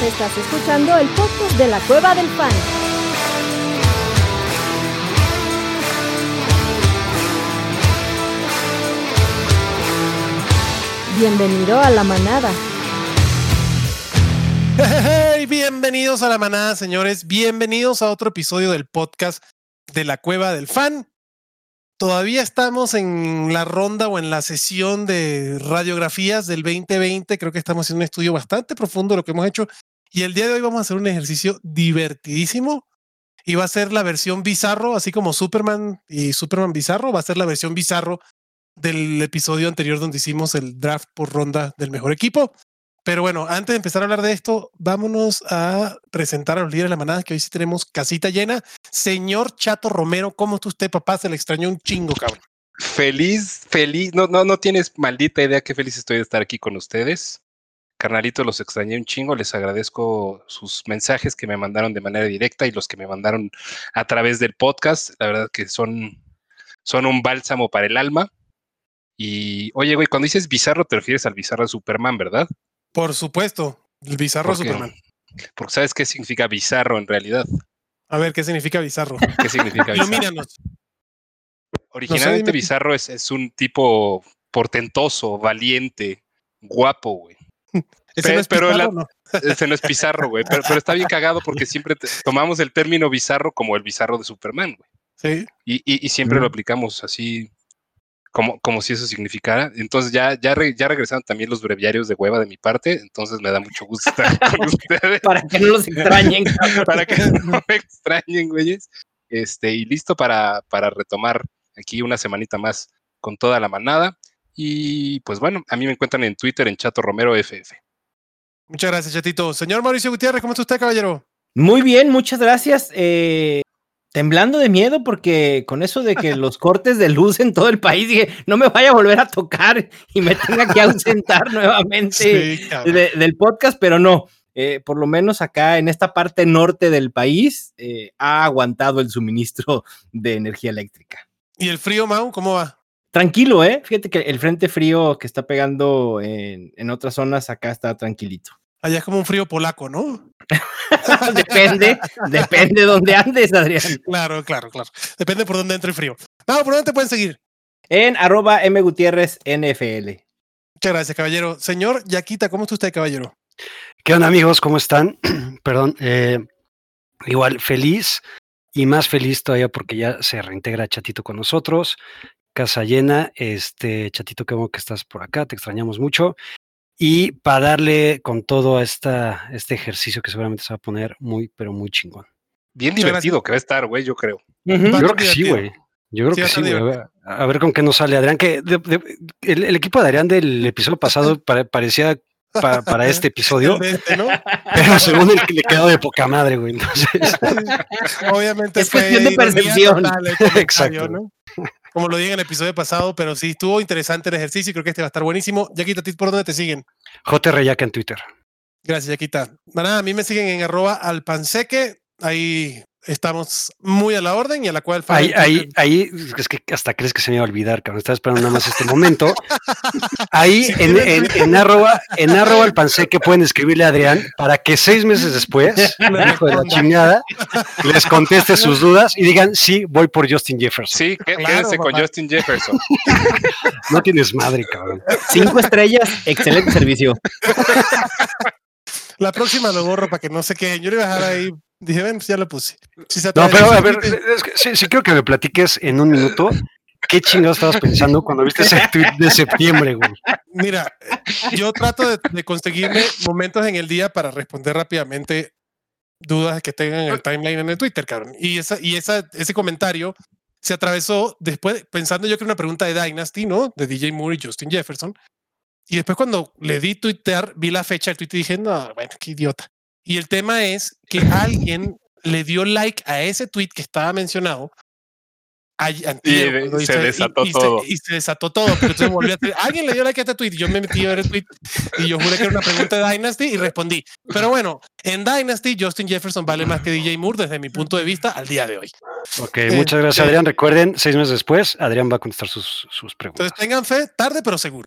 Estás escuchando el podcast de la Cueva del Fan. Bienvenido a la manada. Hey, bienvenidos a la manada, señores. Bienvenidos a otro episodio del podcast de la Cueva del Fan. Todavía estamos en la ronda o en la sesión de radiografías del 2020. Creo que estamos haciendo un estudio bastante profundo de lo que hemos hecho. Y el día de hoy vamos a hacer un ejercicio divertidísimo. Y va a ser la versión bizarro, así como Superman y Superman Bizarro. Va a ser la versión bizarro del episodio anterior donde hicimos el draft por ronda del mejor equipo. Pero bueno, antes de empezar a hablar de esto, vámonos a presentar a los líderes de la manada, que hoy sí tenemos casita llena. Señor Chato Romero, ¿cómo está usted, papá? Se le extrañó un chingo, cabrón. Feliz. No tienes maldita idea qué feliz estoy de estar aquí con ustedes. Carnalito, los extrañé un chingo. Les agradezco sus mensajes que me mandaron de manera directa y los que me mandaron a través del podcast. La verdad que son un bálsamo para el alma. Y, oye, güey, cuando dices bizarro te refieres al bizarro de Superman, ¿verdad? Por supuesto, el bizarro Superman. Porque ¿sabes qué significa bizarro en realidad? A ver, ¿qué significa bizarro? ¿Qué significa bizarro? Ilumínanos. Originalmente No sé, bizarro es un tipo portentoso, valiente, guapo, güey. Ese no es Pizarro, ¿no? Ese no es Pizarro, güey. Pero está bien cagado porque siempre tomamos el término bizarro como el bizarro de Superman, güey. Sí. Y siempre lo aplicamos así como si eso significara. Entonces ya regresaron también los breviarios de hueva de mi parte. Entonces me da mucho gusto estar con ustedes. Para que no los extrañen, cabrón. Para que no me extrañen, güeyes. Y listo para retomar aquí una semanita más con toda la manada. Y pues bueno, a mí me encuentran en Twitter en Chato Romero FF. Muchas gracias, Chatito. Señor Mauricio Gutiérrez, ¿cómo está usted, caballero? Muy bien, muchas gracias. Temblando de miedo porque con eso de que los cortes de luz en todo el país, dije, no me vaya a volver a tocar y me tenga que ausentar nuevamente Sí, del podcast, pero no. Por lo menos acá en esta parte norte del país ha aguantado el suministro de energía eléctrica. ¿Y el frío, Mau, cómo va? Tranquilo, fíjate que el frente frío que está pegando en otras zonas acá está tranquilito. Allá es como un frío polaco, ¿no? Depende de dónde andes, Adrián. Claro. Depende por dónde entre el frío. No, ¿por dónde te pueden seguir? En @mgutierrezNFL. Muchas gracias, caballero. Señor Yaquita, ¿cómo está usted, caballero? ¿Qué onda, amigos? ¿Cómo están? Perdón, igual feliz y más feliz todavía porque ya se reintegra Chatito con nosotros. Casa llena, Chatito, qué bueno que estás por acá, te extrañamos mucho. Y para darle con todo a este ejercicio que seguramente se va a poner muy, pero muy chingón. Bien divertido que va a estar, güey, yo creo. Yo creo que sí, güey. Yo creo que sí, güey. A ver con qué nos sale Adrián, que el equipo de Adrián del episodio pasado parecía para este episodio, ¿no? pero según el que le quedó de poca madre, güey. Entonces, obviamente es cuestión de percepción. Exacto, ¿no? Como lo dije en el episodio pasado, pero sí, estuvo interesante el ejercicio y creo que este va a estar buenísimo. Yaquita, ¿por dónde te siguen? JR Yaca en Twitter. Gracias, Yaquita. Nada, a mí me siguen en @alpanseque. Ahí estamos muy a la orden y a la cual... Ahí, es que hasta crees que se me iba a olvidar, cabrón. Estaba esperando nada más este momento. Ahí sí, en arroba alpanseque pueden escribirle a Adrián para que 6 meses después, hijo de la chingada, les conteste sus dudas y digan, sí, voy por Justin Jefferson. Sí, quédense con Justin Jefferson. No tienes madre, cabrón. 5 estrellas, excelente servicio. La próxima lo borro para que no se queden. Yo le iba a dejar ahí. Dije, ven, pues ya lo puse. No, pero a ver, es que sí creo que me platiques en un minuto qué chingados estabas pensando cuando viste ese tweet de septiembre, güey. Mira, yo trato de conseguirme momentos en el día para responder rápidamente dudas que tengan en el timeline en el Twitter, cabrón. Y ese comentario se atravesó después, pensando yo que era una pregunta de Dynasty, ¿no? De DJ Moore y Justin Jefferson. Y después cuando le di tuitear, vi la fecha del tweet y dije, no, bueno, qué idiota. Y el tema es que alguien le dio like a ese tweet que estaba mencionado. Y se desató todo. Y se desató todo. Pero entonces volvió a decir, alguien le dio like a este tweet. Y yo me metí a ver el tweet y yo juré que era una pregunta de Dynasty y respondí. Pero bueno, en Dynasty, Justin Jefferson vale más que DJ Moore desde mi punto de vista al día de hoy. Ok, muchas gracias, Adrián. Recuerden, 6 meses después, Adrián va a contestar sus preguntas. Entonces tengan fe, tarde pero seguro.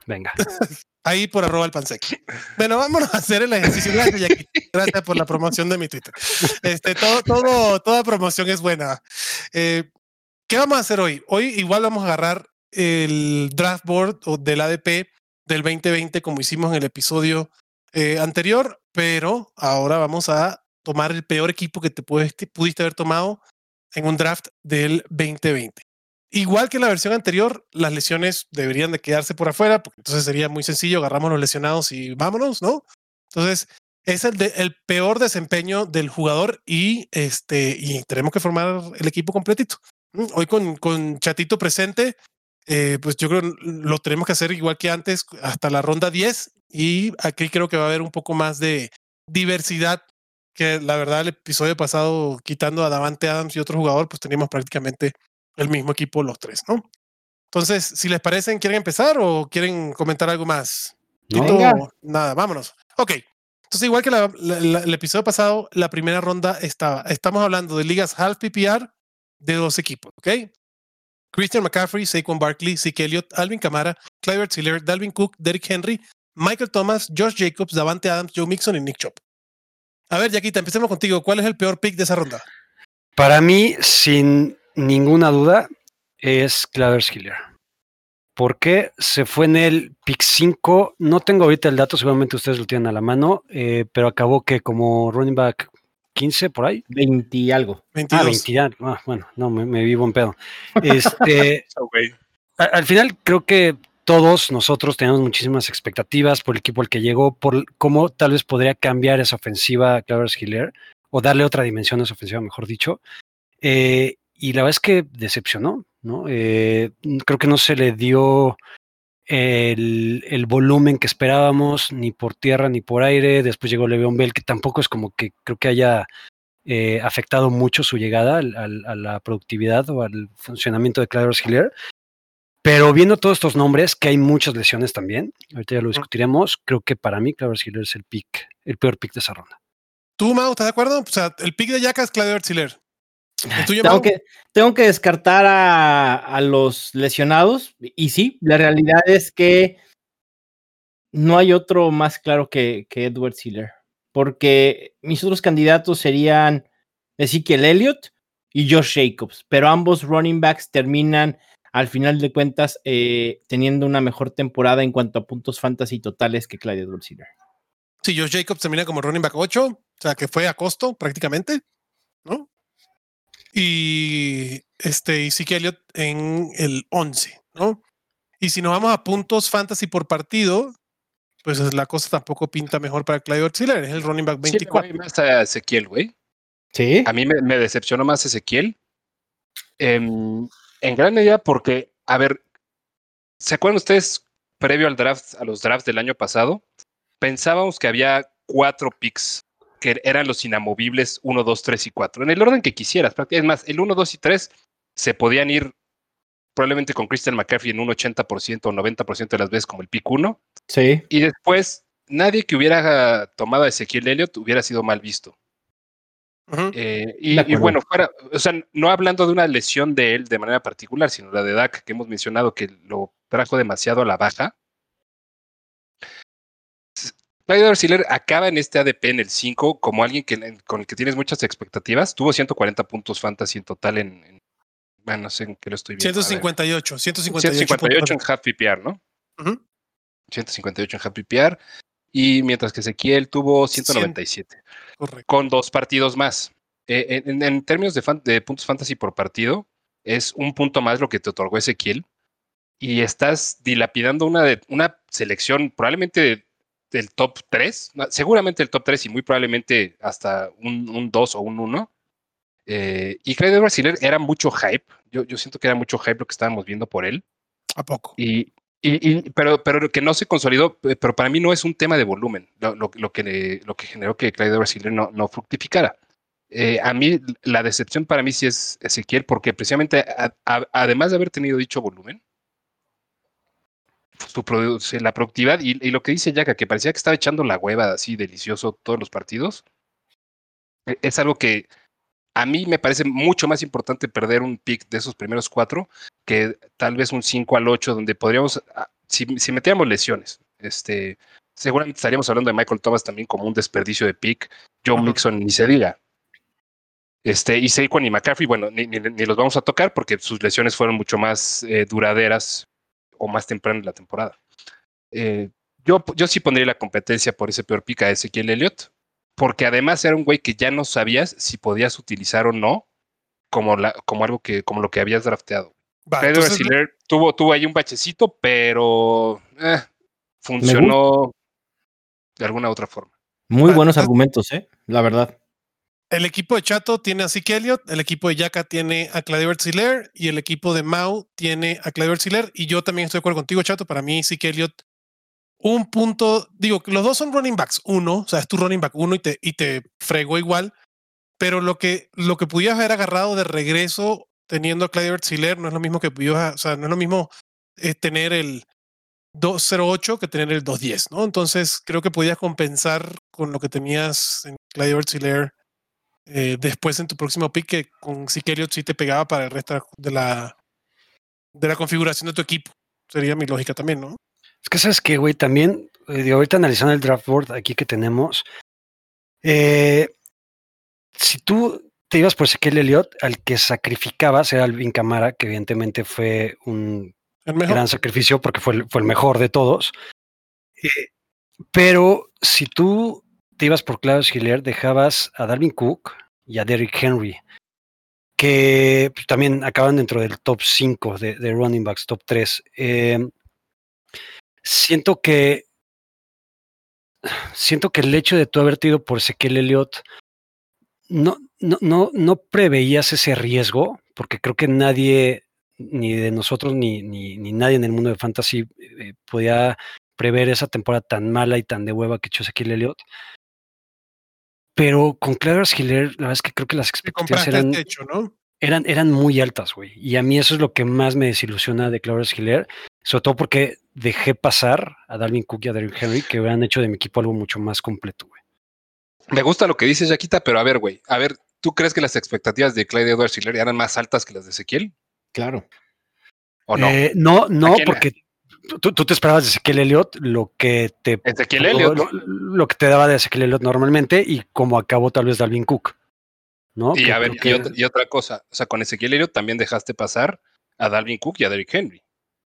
Venga. Ahí por @alpansec. Bueno, vámonos a hacer el ejercicio. Gracias, Jackie. Gracias por la promoción de mi Twitter. Toda promoción es buena. ¿Qué vamos a hacer hoy? Hoy igual vamos a agarrar el draft board o del ADP del 2020 como hicimos en el episodio anterior, pero ahora vamos a tomar el peor equipo que pudiste haber tomado en un draft del 2020. Igual que la versión anterior, las lesiones deberían de quedarse por afuera, porque entonces sería muy sencillo, agarramos los lesionados y vámonos, ¿no? Entonces, es el peor desempeño del jugador y tenemos que formar el equipo completito. Hoy con Chatito presente, pues yo creo lo tenemos que hacer igual que antes, hasta la ronda 10, y aquí creo que va a haber un poco más de diversidad, que la verdad el episodio pasado, quitando a Davante Adams y otro jugador, pues teníamos prácticamente el mismo equipo los tres, ¿no? Entonces, si les parecen, ¿quieren empezar o quieren comentar algo más? No. Tito, nada, vámonos. Ok, entonces igual que el episodio pasado, la primera ronda estamos hablando de ligas half PPR de 2 equipos, ¿ok? Christian McCaffrey, Saquon Barkley, Zeke Elliott, Alvin Kamara, Clyde Edwards-Helaire, Dalvin Cook, Derrick Henry, Michael Thomas, Josh Jacobs, Davante Adams, Joe Mixon y Nick Chubb. A ver, Yaquita, empecemos contigo. ¿Cuál es el peor pick de esa ronda? Para mí, sin ninguna duda, es Clyde Edwards-Helaire. ¿Por qué? Se fue en el pick 5. No tengo ahorita el dato, seguramente ustedes lo tienen a la mano, pero acabó que como running back 15 por ahí. 20 y algo. 22. 20 ya. Bueno, no, me vivo en pedo. Al final creo que todos nosotros tenemos muchísimas expectativas por el equipo al que llegó, por cómo tal vez podría cambiar esa ofensiva Clyde Edwards-Helaire, o darle otra dimensión a esa ofensiva, mejor dicho. Y la verdad es que decepcionó, ¿no? Creo que no se le dio el volumen que esperábamos, ni por tierra ni por aire. Después llegó Le'Veon Bell, que tampoco es como que creo que haya afectado mucho su llegada a la productividad o al funcionamiento de Clyde Edwards-Helaire. Pero viendo todos estos nombres, que hay muchas lesiones también, ahorita ya lo discutiremos, creo que para mí Clyde Edwards-Helaire es el peor pick de esa ronda. ¿Tú, Mau, estás de acuerdo? O sea, el pick de Yaka es Clyde Edwards-Helaire. ¿El tuyo, Tengo Mau? tengo que descartar a los lesionados, y sí, la realidad es que no hay otro más claro que Edwards-Helaire, porque mis otros candidatos serían Ezekiel Elliott y Josh Jacobs, pero ambos running backs terminan al final de cuentas teniendo una mejor temporada en cuanto a puntos fantasy totales que Clyde Edwards-Helaire. Sí, Josh Jacobs termina como running back 8, o sea, que fue a costo prácticamente, ¿no? Y Zeke Elliott en el 11, ¿no? Y si nos vamos a puntos fantasy por partido, pues la cosa tampoco pinta mejor para Clyde Edwards-Helaire, es el running back 24. Sí, más a Ezequiel, güey. Sí. A mí me decepcionó más Ezequiel. En gran medida porque, a ver, ¿se acuerdan ustedes previo al draft, a los drafts del año pasado? Pensábamos que había 4 picks que eran los inamovibles 1, 2, 3 y 4, en el orden que quisieras. Es más, el 1, 2 y 3 se podían ir probablemente con Christian McCaffrey en un 80% o 90% de las veces como el pick 1. Sí. Y después, nadie que hubiera tomado a Ezequiel Elliott hubiera sido mal visto. Uh-huh. Y bueno, o sea, no hablando de una lesión de él de manera particular, sino la de Dak, que hemos mencionado que lo trajo demasiado a la baja. Clyde Edwards-Helaire acaba en este ADP en el 5 como alguien con el que tienes muchas expectativas. Tuvo 140 puntos fantasy en total bueno, no sé en qué lo estoy viendo. 158 en half PPR, ¿no? Uh-huh. 158 en half PPR. Y mientras que Ezequiel tuvo 197. Correcto. Con 2 partidos más. En términos de puntos fantasy por partido, es un punto más lo que te otorgó Ezequiel. Y estás dilapidando una selección probablemente del top 3, seguramente el top 3 y muy probablemente hasta un 2 o un 1. Y Clyde Edwards-Helaire era mucho hype. Yo siento que era mucho hype lo que estábamos viendo por él. ¿A poco? Pero que no se consolidó, pero para mí no es un tema de volumen lo que generó que Clyde Edwards-Helaire no fructificara. A mí la decepción para mí sí es Ezequiel, porque precisamente además de haber tenido dicho volumen, la productividad y lo que dice Yaka, que parecía que estaba echando la hueva así delicioso todos los partidos, es algo que a mí me parece mucho más importante perder un pick de esos primeros 4 que tal vez un 5 al 8, donde podríamos si metiéramos lesiones, seguramente estaríamos hablando de Michael Thomas también como un desperdicio de pick. Joe Mixon ni se diga. Y Saquon y McCaffrey, bueno, ni los vamos a tocar porque sus lesiones fueron mucho más duraderas o más temprano en la temporada. Yo sí pondría la competencia por ese peor pick a Ezequiel Elliott, porque además era un güey que ya no sabías si podías utilizar o no como lo que habías drafteado. Pedro Hiller tuvo ahí un bachecito, pero funcionó de alguna otra forma. Muy buenos argumentos, la verdad. El equipo de Chato tiene a Zeke Elliott, el equipo de Yaka tiene a Clyde Edwards-Helaire y el equipo de Mau tiene a Clyde Edwards-Helaire, y yo también estoy de acuerdo contigo, Chato. Para mí Zeke Elliott, un punto, digo, los dos son running backs uno, o sea, es tu running back uno y te fregó igual, pero lo que pudieras haber agarrado de regreso teniendo a Clyde Edwards-Helaire no es lo mismo que pudieras, o sea, no es lo mismo tener el 208 que tener el 210, ¿no? Entonces creo que podías compensar con lo que tenías en Clyde Edwards-Helaire después en tu próximo pick, que con Zeke Elliott sí te pegaba para el resto de la configuración de tu equipo. Sería mi lógica también, ¿no? Es que sabes que, güey, también, ahorita analizando el draft board aquí que tenemos, si tú te ibas por Ezequiel Elliott, al que sacrificabas era Alvin Kamara, que evidentemente fue un gran sacrificio porque fue el mejor de todos. Pero si tú te ibas por Clyde Edwards-Helaire, dejabas a Dalvin Cook y a Derrick Henry, que pues, también acaban dentro del top 5 de running backs, top 3. Siento que el hecho de tú haberte ido por Ezequiel Elliott no preveías ese riesgo, porque creo que nadie, ni de nosotros, ni nadie en el mundo de fantasy podía prever esa temporada tan mala y tan de hueva que echó Ezequiel Elliott. Pero con Clyde Edwards-Helaire, la verdad es que creo que las expectativas eran muy altas, güey. Y a mí eso es lo que más me desilusiona de Clyde Edwards-Helaire, sobre todo porque dejé pasar a Dalvin Cook y a Derrick Henry, que hubieran hecho de mi equipo algo mucho más completo, güey. Me gusta lo que dices, Yaquita, pero a ver, güey. A ver, ¿tú crees que las expectativas de Clyde Edwards-Helaire eran más altas que las de Ezequiel? Claro. ¿O no? No, porque tú te esperabas de Ezequiel Elliott lo que te daba de Ezequiel Elliott normalmente, y como acabó tal vez Dalvin Cook, ¿no? Y a ver, y otra cosa, o sea, con Ezequiel Elliott también dejaste pasar a Dalvin Cook y a Derrick henry.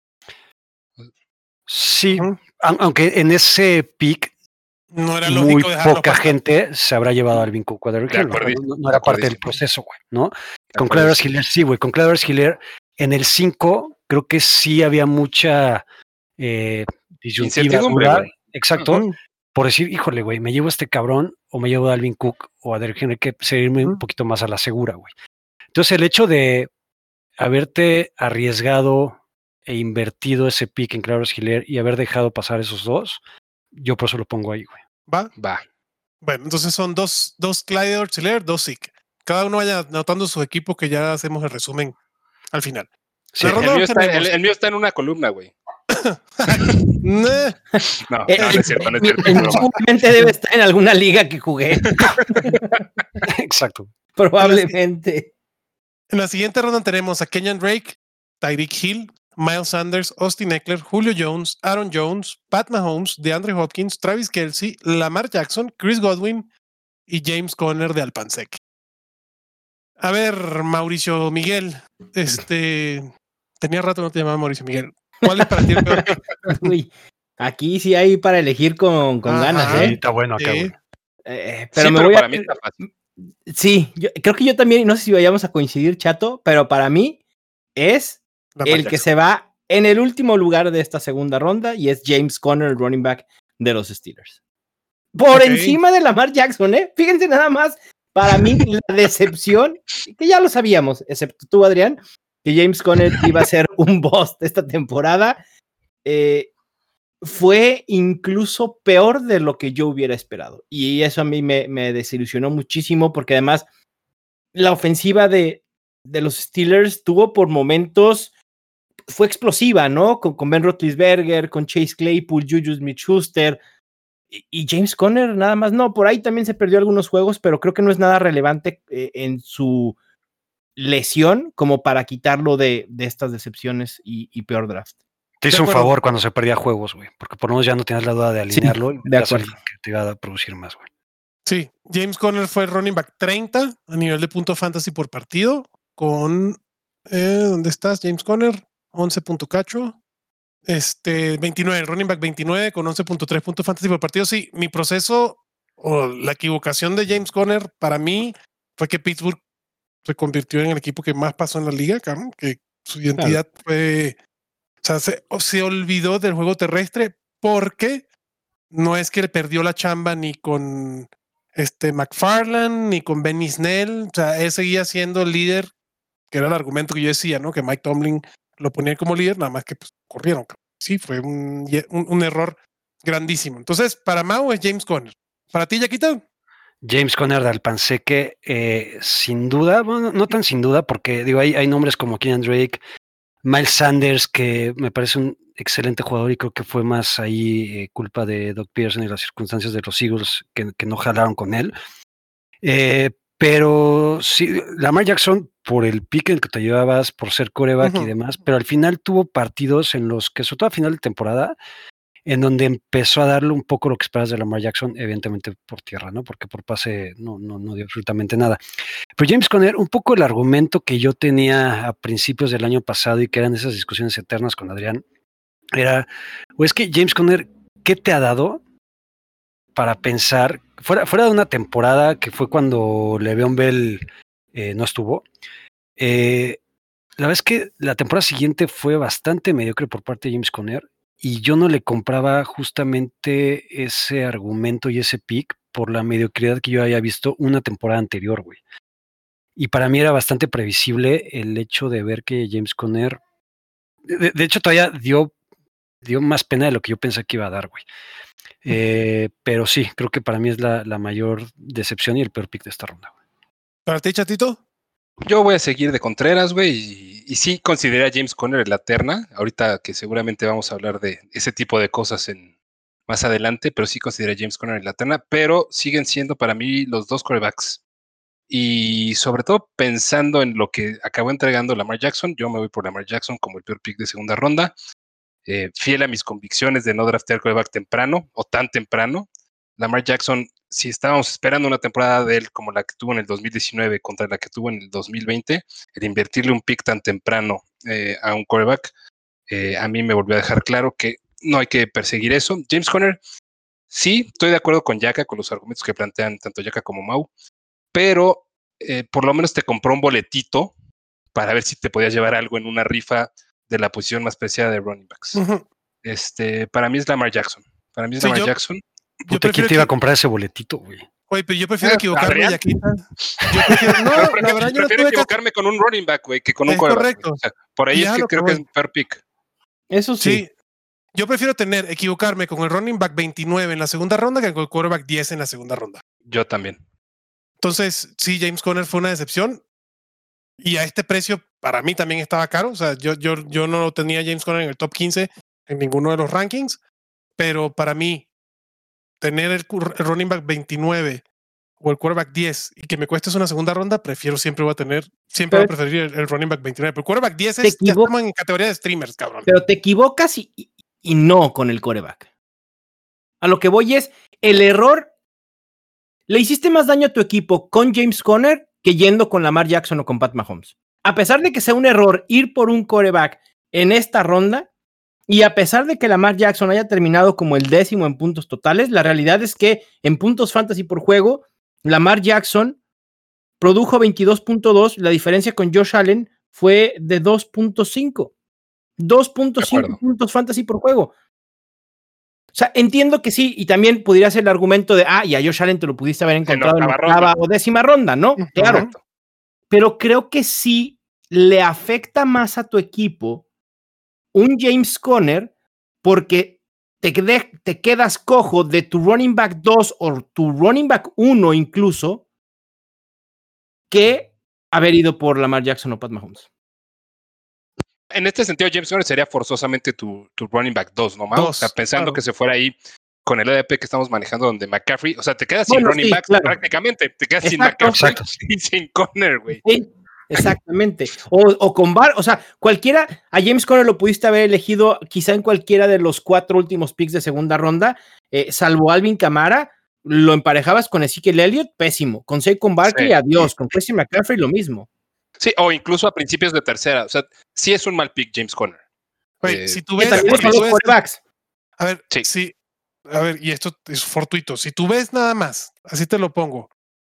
Sí, aunque en ese pick no era muy poca gente se habrá llevado a Dalvin Cook o a Derrick Henry. No era parte del proceso, güey, ¿no? Con Clyde Edwards-Helaire sí, güey. Con Clyde Edwards-Helaire en el 5 creo que sí había mucha disyuntiva. Exacto. Por decir, híjole, güey, me llevo a este cabrón o me llevo a Dalvin Cook o a Derrick Henry, que seguirme un poquito más a la segura, güey. Entonces el hecho de haberte arriesgado e invertido ese pick en Clyde Edwards-Helaire y haber dejado pasar esos dos, yo por eso lo pongo ahí, güey. Va. Bueno, entonces son dos Clyde Edwards-Helaire, dos Zeke. Cada uno vaya anotando su equipo, que ya hacemos el resumen al final. Sí, el mío está en una columna, güey. No, es cierto. Seguramente debe estar en alguna liga que jugué. Exacto. Probablemente. En la siguiente ronda tenemos a Kenyan Drake, Tyreek Hill, Miles Sanders, Austin Eckler, Julio Jones, Aaron Jones, Pat Mahomes, DeAndre Hopkins, Travis Kelce, Lamar Jackson, Chris Godwin y James Conner de Alpansec. A ver, Mauricio Miguel, tenía rato no te llamaba Mauricio Miguel. ¿Cuál es para ti el peor? Uy, aquí sí hay para elegir con ganas, ¿eh? Está bueno acá, güey. Pero sí, me voy para mí está fácil. Sí, creo que yo también, no sé si vayamos a coincidir, Chato, pero para mí es el que se va en el último lugar de esta segunda ronda, y es James Conner, el running back de los Steelers. Por encima de Lamar Jackson, ¿eh? Fíjense nada más, para mí la decepción, que ya lo sabíamos, excepto tú, Adrián, que James Conner iba a ser un bust esta temporada, fue incluso peor de lo que yo hubiera esperado. Y eso a mí me desilusionó muchísimo, porque además la ofensiva de los Steelers tuvo por momentos, fue explosiva, ¿no? Con Ben Roethlisberger, con Chase Claypool, Juju Smith-Schuster, y James Conner nada más. No, por ahí también se perdió algunos juegos, pero creo que no es nada relevante en su lesión como para quitarlo de estas decepciones y peor draft. Te hizo un favor cuando se perdía juegos, güey, porque por lo menos ya no tenías la duda de alinearlo, y de acuerdo, que te iba a producir más, güey. Sí, James Conner fue el running back 30 a nivel de puntos fantasy por partido con ¿dónde estás, James Conner? 11.8. 29, running back 29 con 11.3 puntos fantasy por partido. Sí, mi proceso o la equivocación de James Conner para mí fue que Pittsburgh se convirtió en el equipo que más pasó en la liga, cabrón, que su identidad fue, o sea, se olvidó del juego terrestre porque no es que le perdió la chamba ni con McFarland ni con Benny Snell, o sea, él seguía siendo el líder, que era el argumento que yo decía, ¿no? Que Mike Tomlin lo ponía como líder, nada más que pues, corrieron. Sí, fue un error grandísimo. Entonces, para Mau es James Conner. ¿Para ti, Yaquita? James Conner de Alpanseque, sin duda, bueno, no tan sin duda, porque digo, hay nombres como Kenyan Drake, Miles Sanders, que me parece un excelente jugador y creo que fue más ahí culpa de Doug Pearson y las circunstancias de los Eagles que no jalaron con él. Pero sí, Lamar Jackson, por el pick en que te llevabas, por ser quarterback y demás, pero al final tuvo partidos en los que, sobre todo a final de temporada, en donde empezó a darle un poco lo que esperas de Lamar Jackson, evidentemente por tierra, ¿no? Porque por pase no dio absolutamente nada. Pero James Conner, un poco el argumento que yo tenía a principios del año pasado y que eran esas discusiones eternas con Adrián, era, o es que James Conner, ¿qué te ha dado para pensar, fuera de una temporada que fue cuando Le'Veon Bell no estuvo? La verdad es que la temporada siguiente fue bastante mediocre por parte de James Conner, y yo no le compraba justamente ese argumento y ese pick por la mediocridad que yo había visto una temporada anterior, güey. Y para mí era bastante previsible el hecho de ver que James Conner, de hecho todavía dio más pena de lo que yo pensé que iba a dar, güey. Pero sí, creo que para mí es la mayor decepción y el peor pick de esta ronda, güey. ¿Para ti, Chatito? Yo voy a seguir de Contreras, güey, y sí consideré a James Conner en la terna, ahorita que seguramente vamos a hablar de ese tipo de cosas más adelante, pero sí consideré a James Conner en la terna, pero siguen siendo para mí los dos quarterbacks. Y sobre todo pensando en lo que acabó entregando Lamar Jackson, yo me voy por Lamar Jackson como el peor pick de segunda ronda, fiel a mis convicciones de no draftear quarterback temprano o tan temprano. Lamar Jackson, si estábamos esperando una temporada de él como la que tuvo en el 2019 contra la que tuvo en el 2020, el invertirle un pick tan temprano a un quarterback, a mí me volvió a dejar claro que no hay que perseguir eso. James Conner, sí, estoy de acuerdo con Yaka, con los argumentos que plantean tanto Yaka como Mau, pero por lo menos te compró un boletito para ver si te podías llevar algo en una rifa de la posición más preciada de running backs. Para mí es Lamar Jackson. Para mí es Lamar Jackson. Puta, ¿quién te iba a comprar ese boletito, güey? Oye, pero yo prefiero equivocarme, Yaquita. Yo prefiero equivocarme con un running back, güey, que con un quarterback. Correcto. O sea, por ahí es que creo que es un fair pick. Eso sí. Yo prefiero equivocarme con el running back 29 en la segunda ronda que con el quarterback 10 en la segunda ronda. Yo también. Entonces, sí, James Conner fue una decepción. Y a este precio, para mí también estaba caro. O sea, yo no tenía James Conner en el top 15 en ninguno de los rankings. Pero para mí, tener el running back 29 o el quarterback 10 y que me cueste una segunda ronda, siempre voy a preferir el running back 29. Pero el quarterback 10 ya estamos en categoría de streamers, cabrón. Pero te equivocas y no con el quarterback. A lo que voy es, el error, le hiciste más daño a tu equipo con James Conner que yendo con Lamar Jackson o con Pat Mahomes. A pesar de que sea un error ir por un quarterback en esta ronda, y a pesar de que Lamar Jackson haya terminado como el 10º en puntos totales, la realidad es que en puntos fantasy por juego, Lamar Jackson produjo 22.2, la diferencia con Josh Allen fue de 2.5. 2.5 puntos fantasy por juego. O sea, entiendo que sí, y también pudiera ser el argumento de, y a Josh Allen te lo pudiste haber encontrado en octava o 10ª ronda, ¿no? Claro. Correcto. Pero creo que sí le afecta más a tu equipo un James Conner porque te quedas cojo de tu running back 2 o tu running back 1 incluso que haber ido por Lamar Jackson o Pat Mahomes. En este sentido, James Conner sería forzosamente tu running back 2, ¿no, Mau? O sea, pensando que se fuera ahí con el ADP que estamos manejando donde McCaffrey, o sea, te quedas sin running backs prácticamente, te quedas sin McCaffrey y sin Conner, güey. Sí, Exactamente. O con o sea, cualquiera, a James Conner lo pudiste haber elegido quizá en cualquiera de los 4 últimos picks de segunda ronda, salvo Alvin Kamara, lo emparejabas con Ezekiel Elliott, pésimo. Con Saquon Barkley, Sí. adiós. Con Christian McCaffrey, lo mismo. Sí, o incluso a principios de tercera. O sea, sí es un mal pick James Conner. Güey, si tú Que ves, también son los quarterbacks. a ver, Sí. sí, a ver, y esto es fortuito. Si tú ves nada más, así te lo pongo,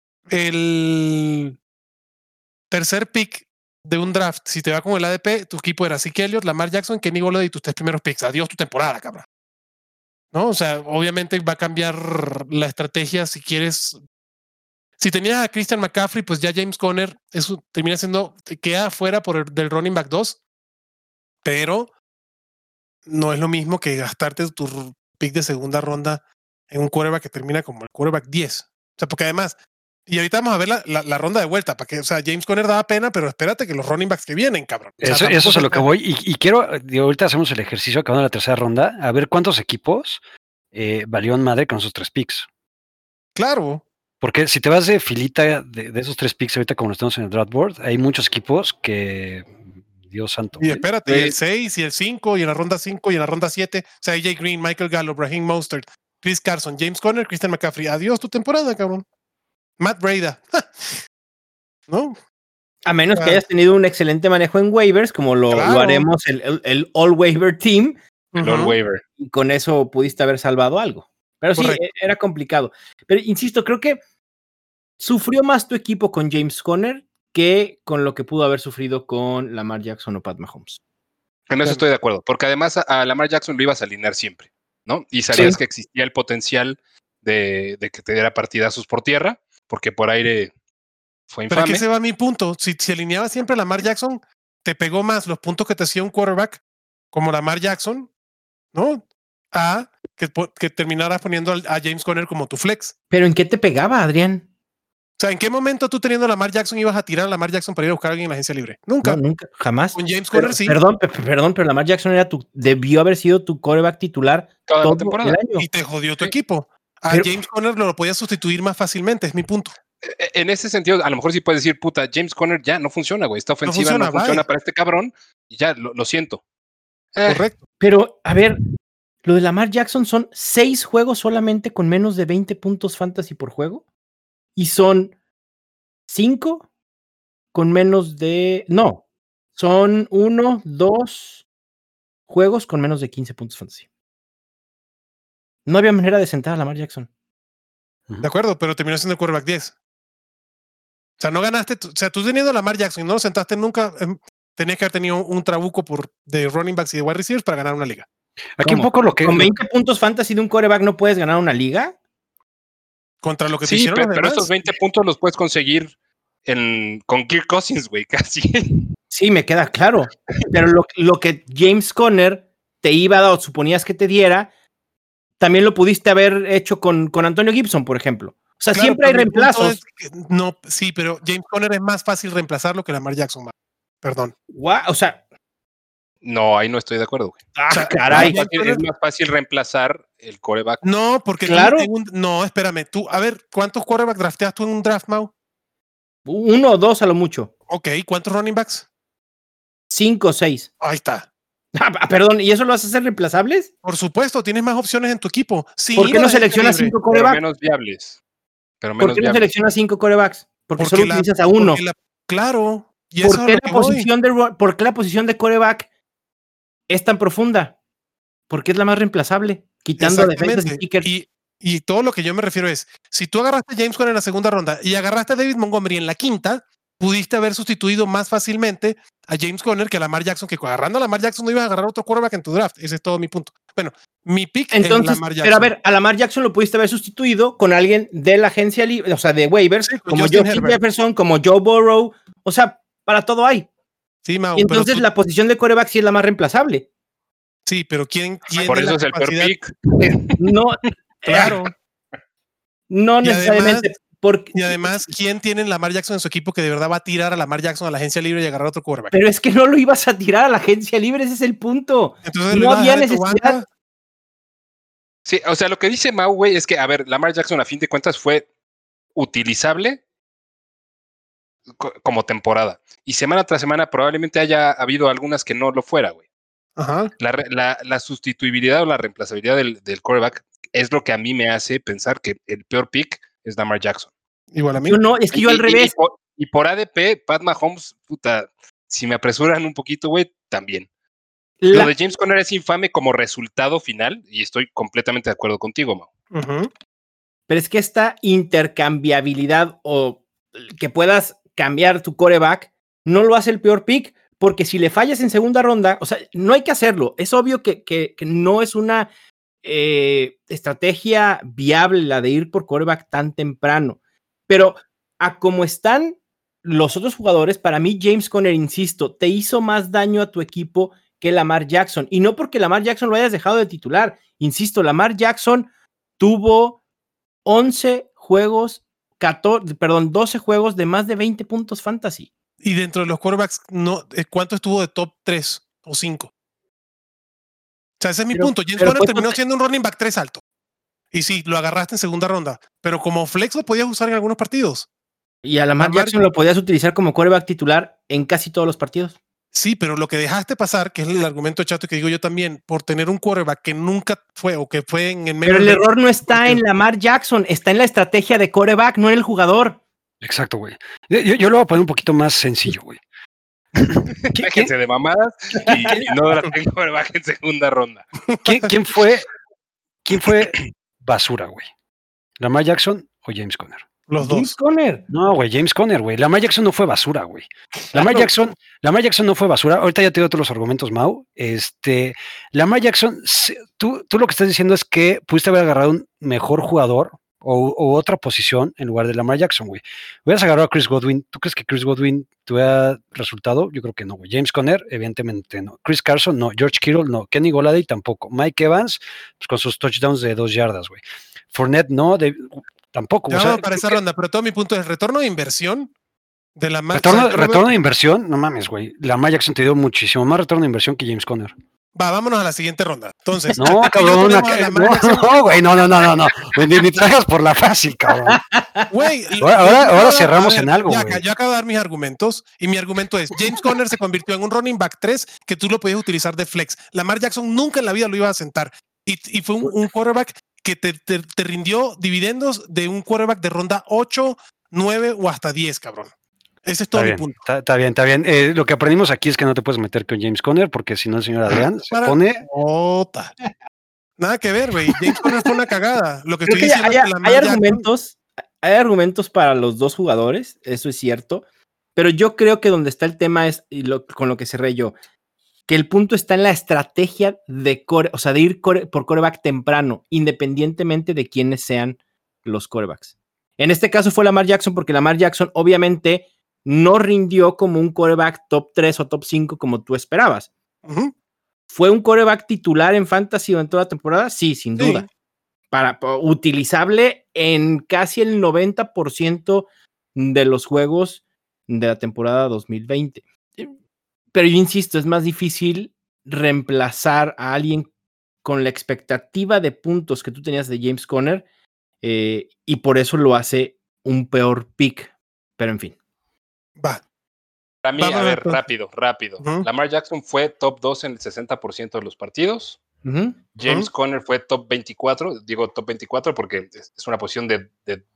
el tercer pick de un draft, si te va con el ADP, tu equipo era Zeke Elliott, Lamar Jackson, Kenny Golladay y tus 3 primeros picks. Adiós tu temporada, cabrón. ¿No? O sea, obviamente va a cambiar la estrategia si quieres. Si tenías a Christian McCaffrey, pues ya James Conner eso termina siendo, queda fuera del running back 2, pero no es lo mismo que gastarte tu pick de segunda ronda en un quarterback que termina como el quarterback 10. O sea, porque además, y ahorita vamos a ver la ronda de vuelta, para que, o sea, James Conner daba pena, pero espérate que los running backs que vienen, cabrón. O sea, Eso es a lo que voy. Y quiero, ahorita hacemos el ejercicio acabando la tercera ronda, a ver cuántos equipos valieron madre con esos 3 picks. Claro. Porque si te vas de filita de esos 3 picks ahorita como estamos en el draft board, hay muchos equipos que, Dios santo. Y espérate, y el 6 y el 5 y en la ronda 5 y en la ronda 7, o sea, AJ Green, Michael Gallup, Raheem Mostert, Chris Carson, James Conner, Christian McCaffrey. Adiós tu temporada, cabrón. Matt Breida. ¿No? A menos que hayas tenido un excelente manejo en waivers, como lo haremos el All Waiver Team. El All Waiver. Y con eso pudiste haber salvado algo. Pero sí, era complicado. Pero insisto, creo que sufrió más tu equipo con James Conner que con lo que pudo haber sufrido con Lamar Jackson o Pat Mahomes. En eso estoy de acuerdo, porque además a Lamar Jackson lo ibas a alinear siempre, ¿no? Y sabías que existía el potencial de que te diera partidazos por tierra, porque por aire fue infame. Pero aquí se va mi punto. Si alineaba siempre a Lamar Jackson, te pegó más los puntos que te hacía un quarterback como Lamar Jackson, ¿no? A que terminaras poniendo a James Conner como tu flex. ¿Pero en qué te pegaba, Adrián? O sea, ¿en qué momento tú teniendo a Lamar Jackson ibas a tirar a Lamar Jackson para ir a buscar a alguien en la agencia libre? Nunca. No, nunca, jamás. Con James Conner sí. Perdón, pero Lamar Jackson debió haber sido tu quarterback titular toda todo la temporada. el año. Y te jodió tu equipo. James Conner lo podías sustituir más fácilmente, es mi punto. En ese sentido, a lo mejor sí puedes decir, puta, James Conner ya no funciona, güey. Esta ofensiva no funciona para este cabrón y ya lo siento. Correcto. Pero, a ver, lo de Lamar Jackson son 6 juegos solamente con menos de 20 puntos fantasy por juego. Y son 5 con menos de... No, son 1, 2 juegos con menos de 15 puntos fantasy. No había manera de sentar a Lamar Jackson. De acuerdo, pero terminó siendo el quarterback 10. O sea, no ganaste. O sea, tú teniendo a Lamar Jackson y no lo sentaste nunca, tenías que haber tenido un trabuco de running backs y de wide receivers para ganar una liga. Aquí un poco lo que... ¿Con 20 puntos fantasy de un quarterback no puedes ganar una liga? Contra lo que te hicieron los demás. Pero esos 20 puntos los puedes conseguir con Kirk Cousins, güey, casi. Sí, me queda claro. Pero lo que James Conner te iba a dar, o suponías que te diera, también lo pudiste haber hecho con Antonio Gibson, por ejemplo. O sea, claro, siempre hay reemplazos. No, sí, pero James Conner es más fácil reemplazarlo que Lamar Jackson. Perdón. O sea... No, ahí no estoy de acuerdo, güey. O sea, caray. Es más fácil reemplazar el quarterback. No, porque claro. No, espérame. Tú, a ver, ¿cuántos quarterbacks drafteas tú en un draft, Mau? 1 o 2 a lo mucho. Ok, ¿cuántos running backs? 5 o 6. Ahí está. Perdón, ¿y eso lo vas a hacer reemplazables? Por supuesto, tienes más opciones en tu equipo. Sí, ¿por qué no seleccionas 5 quarterbacks? Pero menos viables. ¿Por qué no seleccionas 5 quarterbacks? Porque solo utilizas a uno. Claro. ¿Y ¿Por qué la posición de quarterback es tan profunda? Porque es la más reemplazable, quitando defensas y kickers. Y todo lo que yo me refiero es, si tú agarraste a James Conner en la segunda ronda y agarraste a David Montgomery en la quinta, pudiste haber sustituido más fácilmente a James Conner que a Lamar Jackson, que agarrando a Lamar Jackson no ibas a agarrar otro quarterback en tu draft. Ese es todo mi punto. Bueno, mi pick es Lamar Jackson. Pero a ver, a Lamar Jackson lo pudiste haber sustituido con alguien de la agencia libre, o sea, de waivers, sí, como Justin Jefferson, como Joe Burrow, o sea, para todo hay. Sí, Mau, y entonces la posición de quarterback sí es la más reemplazable. Sí, pero ¿quién por eso es el peor pick. No, claro. No necesariamente. Y además, ¿quién tiene Lamar Jackson en su equipo que de verdad va a tirar a Lamar Jackson a la agencia libre y agarrar otro quarterback? Pero es que no lo ibas a tirar a la agencia libre, ese es el punto. Entonces, no había necesidad. Sí, o sea, lo que dice Mau, güey, es que, a ver, Lamar Jackson a fin de cuentas fue utilizable como temporada. Y semana tras semana probablemente haya habido algunas que no lo fuera, güey. Ajá. La sustituibilidad o la reemplazabilidad del quarterback es lo que a mí me hace pensar que el peor pick es Lamar Jackson. Igual a mí. Yo no, es que yo al revés. Y por ADP, Pat Mahomes, puta, si me apresuran un poquito, güey, también. Lo de James Conner es infame como resultado final y estoy completamente de acuerdo contigo, Mau. Uh-huh. Pero es que esta intercambiabilidad o que puedas cambiar tu quarterback no lo hace el peor pick, porque si le fallas en segunda ronda, o sea, no hay que hacerlo. Es obvio que no es una estrategia viable la de ir por quarterback tan temprano. Pero a como están los otros jugadores, para mí James Conner, insisto, te hizo más daño a tu equipo que Lamar Jackson. Y no porque Lamar Jackson lo hayas dejado de titular. Insisto, Lamar Jackson tuvo 11 juegos, 12 juegos de más de 20 puntos fantasy. Y dentro de los quarterbacks, ¿cuánto estuvo de top 3 o 5? O sea, ese es mi punto. James Conner terminó siendo un running back 3 alto. Y sí, lo agarraste en segunda ronda. Pero como flex lo podías usar en algunos partidos. Y a Lamar Jackson lo podías utilizar como quarterback titular en casi todos los partidos. Sí, pero lo que dejaste pasar, que es el argumento chato que digo yo también, por tener un quarterback que nunca fue o que fue en el medio. Pero el error no está en Lamar Jackson, está en la estrategia de quarterback, no en el jugador. Exacto, güey. Yo lo voy a poner un poquito más sencillo, güey. Déjense de mamadas y no la tengo quarterback en segunda ronda. ¿Quién fue basura, güey? ¿Lamar Jackson o James Conner? Los James dos. Conner. No, güey, James Conner, güey. Lamar Jackson no fue basura, güey. Lamar Jackson no fue basura. Ahorita ya te doy todos los argumentos, Mau. Lamar Jackson, tú lo que estás diciendo es que pudiste haber agarrado un mejor jugador o otra posición en lugar de Lamar Jackson, güey. Hubieras agarrado a Chris Godwin. ¿Tú crees que Chris Godwin tuviera resultado? Yo creo que no, güey. James Conner, evidentemente no. Chris Carson, no. George Kittle, no. Kenny Golladay, tampoco. Mike Evans, pues con sus touchdowns de 2 yardas, güey. Fournette, no. Tampoco. Ya vamos para esa ronda, pero todo mi punto es retorno de inversión de la retorno de inversión, no mames, güey. Lamar Jackson te dio muchísimo más retorno de inversión que James Conner. Vámonos a la siguiente ronda. Entonces, no, cabrón, no, güey, no. Ni tragas por la fácil, cabrón. Güey, ahora cerramos en algo, güey. Yo acabo de dar mis argumentos y mi argumento es: James Conner se convirtió en un running back 3 que tú lo podías utilizar de flex. Lamar Jackson nunca en la vida lo iba a sentar y fue un quarterback que te rindió dividendos de un quarterback de ronda 8, 9 o hasta 10, cabrón. Ese es todo mi punto. Está bien. Lo que aprendimos aquí es que no te puedes meter con James Conner porque si no el señor Adrián se pone... Nada que ver, güey. James Conner fue una cagada. Lo que estoy diciendo es que hay argumentos para los dos jugadores, eso es cierto, pero yo creo que donde está el tema es, con lo que cerré yo, que el punto está en la estrategia de ir por quarterback temprano, independientemente de quiénes sean los quarterbacks. En este caso fue Lamar Jackson, porque Lamar Jackson obviamente no rindió como un quarterback top 3 o top 5 como tú esperabas. Uh-huh. ¿Fue un quarterback titular en fantasy o en toda la temporada? Sí, sin duda. Utilizable en casi el 90% de los juegos de la temporada 2020. Pero yo insisto, es más difícil reemplazar a alguien con la expectativa de puntos que tú tenías de James Conner y por eso lo hace un peor pick. Pero en fin. Va. Para mí, a ver, rápido. Uh-huh. Lamar Jackson fue top 2 en el 60% de los partidos. Uh-huh. James Conner fue top 24. Digo top 24 porque es una posición de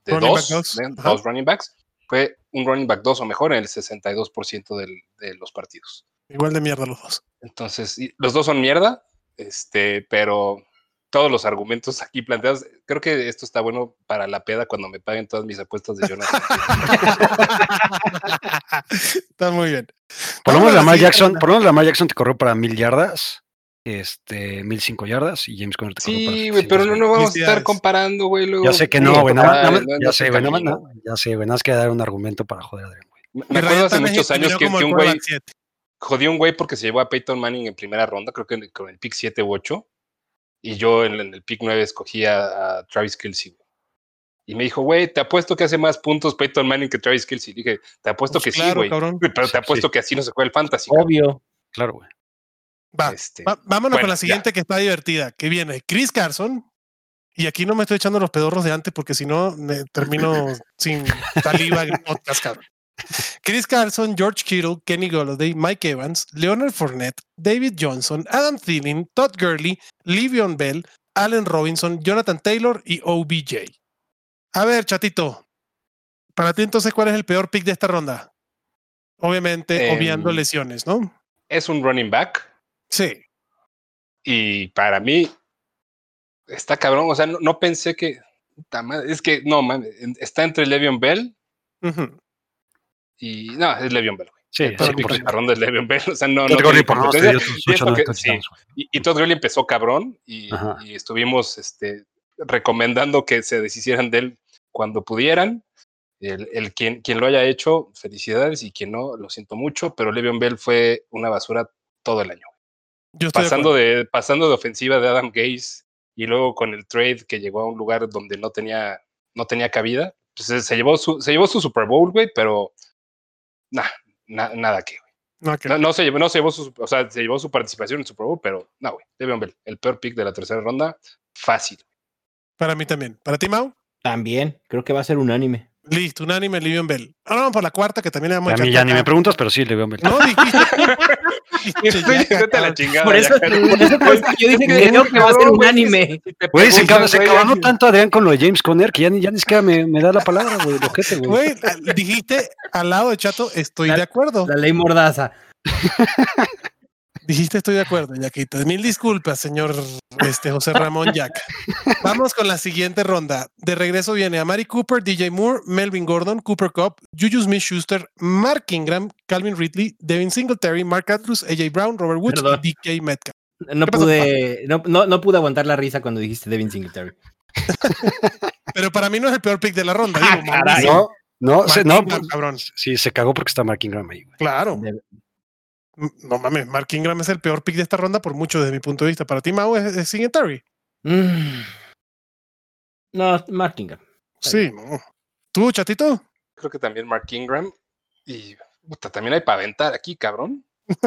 dos running backs. Fue un running back 2 o mejor en el 62% de los partidos. Igual de mierda los dos. Entonces, los dos son mierda, pero todos los argumentos aquí planteados, creo que esto está bueno para la peda cuando me paguen todas mis apuestas de Jonathan. Está muy bien. Por lo menos Lamar Jackson te corrió para 1000 yardas. 1005 yardas y James Conner te corrió para... Sí, güey, pero no vamos a estar comparando, güey. Ya sé que no, güey. Ya sé, güey. Nada más que dar un argumento para joder a Adrián, güey. Me acuerdo hace muchos años que un güey jodió un güey porque se llevó a Peyton Manning en primera ronda, creo que con el pick 7 u 8, y yo en el pick 9 escogí a Travis Kelce. Y me dijo, güey, te apuesto que hace más puntos Peyton Manning que Travis Kelce. Dije, te apuesto que claro, sí, güey. Pero te apuesto que así no se juega el fantasy. Obvio. Cabrón. Claro, güey. Vámonos con la siguiente que está divertida, que viene Chris Carson. Y aquí no me estoy echando los pedorros de antes porque si no me termino sin saliva en el podcast, cabrón. Chris Carson, George Kittle, Kenny Golladay, Mike Evans, Leonard Fournette, David Johnson, Adam Thielen, Todd Gurley, Le'Veon Bell, Allen Robinson, Jonathan Taylor y OBJ. A ver, chatito, para ti entonces, ¿cuál es el peor pick de esta ronda? Obviamente, obviando lesiones, ¿no? Es un running back. Sí. Y para mí, está cabrón. O sea, no pensé que... Es que, no, man, está entre Le'Veon Bell y... No, es Le'Veon Bell. Sí, el pick de esta ronda es Le'Veon Bell. O sea, no... Todd Gurley por lo menos te dio tus Sí, 8 o 9 porque, sí. touchdowns, güey. Y Todd Gurley empezó cabrón y estuvimos recomendando que se deshicieran de él cuando pudieran. Quien lo haya hecho, felicidades, y quien no, lo siento mucho, pero Le'Veon Bell fue una basura todo el año. Yo estoy pasando de ofensiva de Adam Gase y luego con el trade que llegó a un lugar donde no tenía cabida, pues se llevó su Super Bowl, güey, pero nada que, güey. No se llevó se llevó su participación en el Super Bowl, pero no, güey. Le'Veon Bell, el peor pick de la tercera ronda, fácil. Para mí también. ¿Para ti, Mau? También, creo que va a ser unánime. Listo, unánime, Le'Veon Bell. Ahora vamos por la cuarta, que también le vamos a A mí ya ni me preguntas, pero sí, Le'Veon Bell. No, Vete a la chingada. Por eso yo dije que creo que va a ser unánime. Güey, se cabronó tanto Adrián con lo de James Conner que ya ni siquiera me da la palabra, güey. Güey, dijiste al lado de Chato, estoy de acuerdo. La ley Mordaza. Dijiste estoy de acuerdo, Yaquita. Mil disculpas, señor José Ramón Yac. Vamos con la siguiente ronda. De regreso viene Amari Cooper, DJ Moore, Melvin Gordon, Cooper Kupp, Juju Smith-Schuster, Mark Ingram, Calvin Ridley, Devin Singletary, Mark Andrews, AJ Brown, Robert Woods y DK Metcalf. No pude aguantar la risa cuando dijiste Devin Singletary. Pero para mí no es el peor pick de la ronda. No, cabrón. Sí, se cagó porque está Mark Ingram ahí, güey. Claro. No mames, Mark Ingram es el peor pick de esta ronda por mucho desde mi punto de vista. Para ti, Mau, es Singletary. No, Mark Ingram. Sí, no. ¿Tú, Chatito? Creo que también Mark Ingram. Y también hay para aventar aquí, cabrón.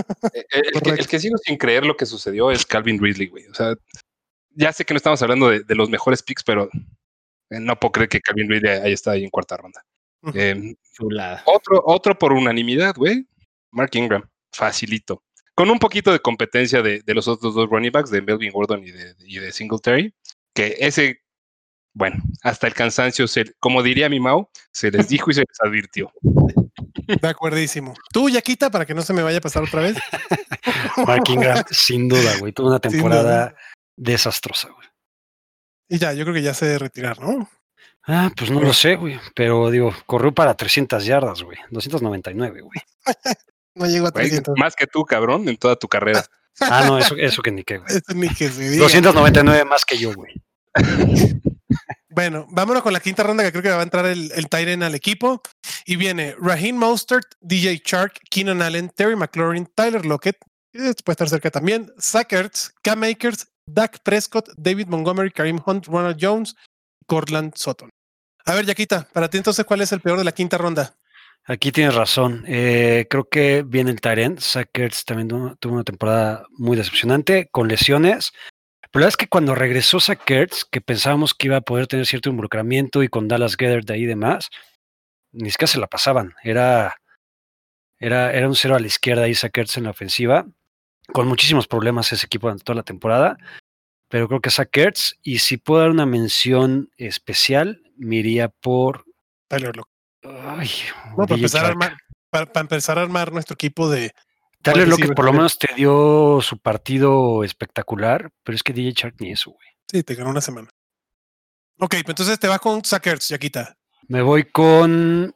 el que sigo sin creer lo que sucedió es Calvin Ridley, güey. O sea, ya sé que no estamos hablando de los mejores picks, pero no puedo creer que Calvin Ridley haya estado ahí en cuarta ronda. Chulada. Otro por unanimidad, güey. Mark Ingram. Facilito. Con un poquito de competencia de los otros dos running backs, de Melvin Gordon y de Singletary, que ese, bueno, hasta el cansancio, como diría mi Mau, se les dijo y se les advirtió. De acuerdísimo. Tú, Yaquita, para que no se me vaya a pasar otra vez. Mark Ingram, sin duda, güey. Tuvo una temporada desastrosa, güey. Y ya, yo creo que ya se debe retirar, ¿no? Pues no lo sé, güey. Pero digo, corrió para 300 yardas, güey. 299, güey. No llegó a 300. Más que tú, cabrón, en toda tu carrera. No, eso que ni qué, güey. Eso ni que se diga. 299 más que yo, güey. Bueno, vámonos con la quinta ronda, que creo que va a entrar el tight end al equipo. Y viene Raheem Mostert, DJ Chark, Keenan Allen, Terry McLaurin, Tyler Lockett, puede estar cerca también, Zach Ertz, Cam Akers, Dak Prescott, David Montgomery, Kareem Hunt, Ronald Jones, Cortland Sutton. A ver, Yaquita, para ti entonces, ¿cuál es el peor de la quinta ronda? Aquí tienes razón. Creo que viene el tight end. Zach Ertz también tuvo una temporada muy decepcionante, con lesiones. Pero la verdad es que cuando regresó Zach Ertz, que pensábamos que iba a poder tener cierto involucramiento y con Dallas Goedert de ahí y demás, ni siquiera se la pasaban. Era un cero a la izquierda ahí Zach Ertz en la ofensiva, con muchísimos problemas ese equipo durante toda la temporada. Pero creo que Zach Ertz, y si puedo dar una mención especial, me iría por Tyler Lockett. Para empezar a armar nuestro equipo de Tyler Lockett por lo menos te dio su partido espectacular, pero es que DJ Chark ni eso, güey. Sí, te ganó una semana. Ok, pues entonces te vas con Zach Ertz, Yaquita. Me voy con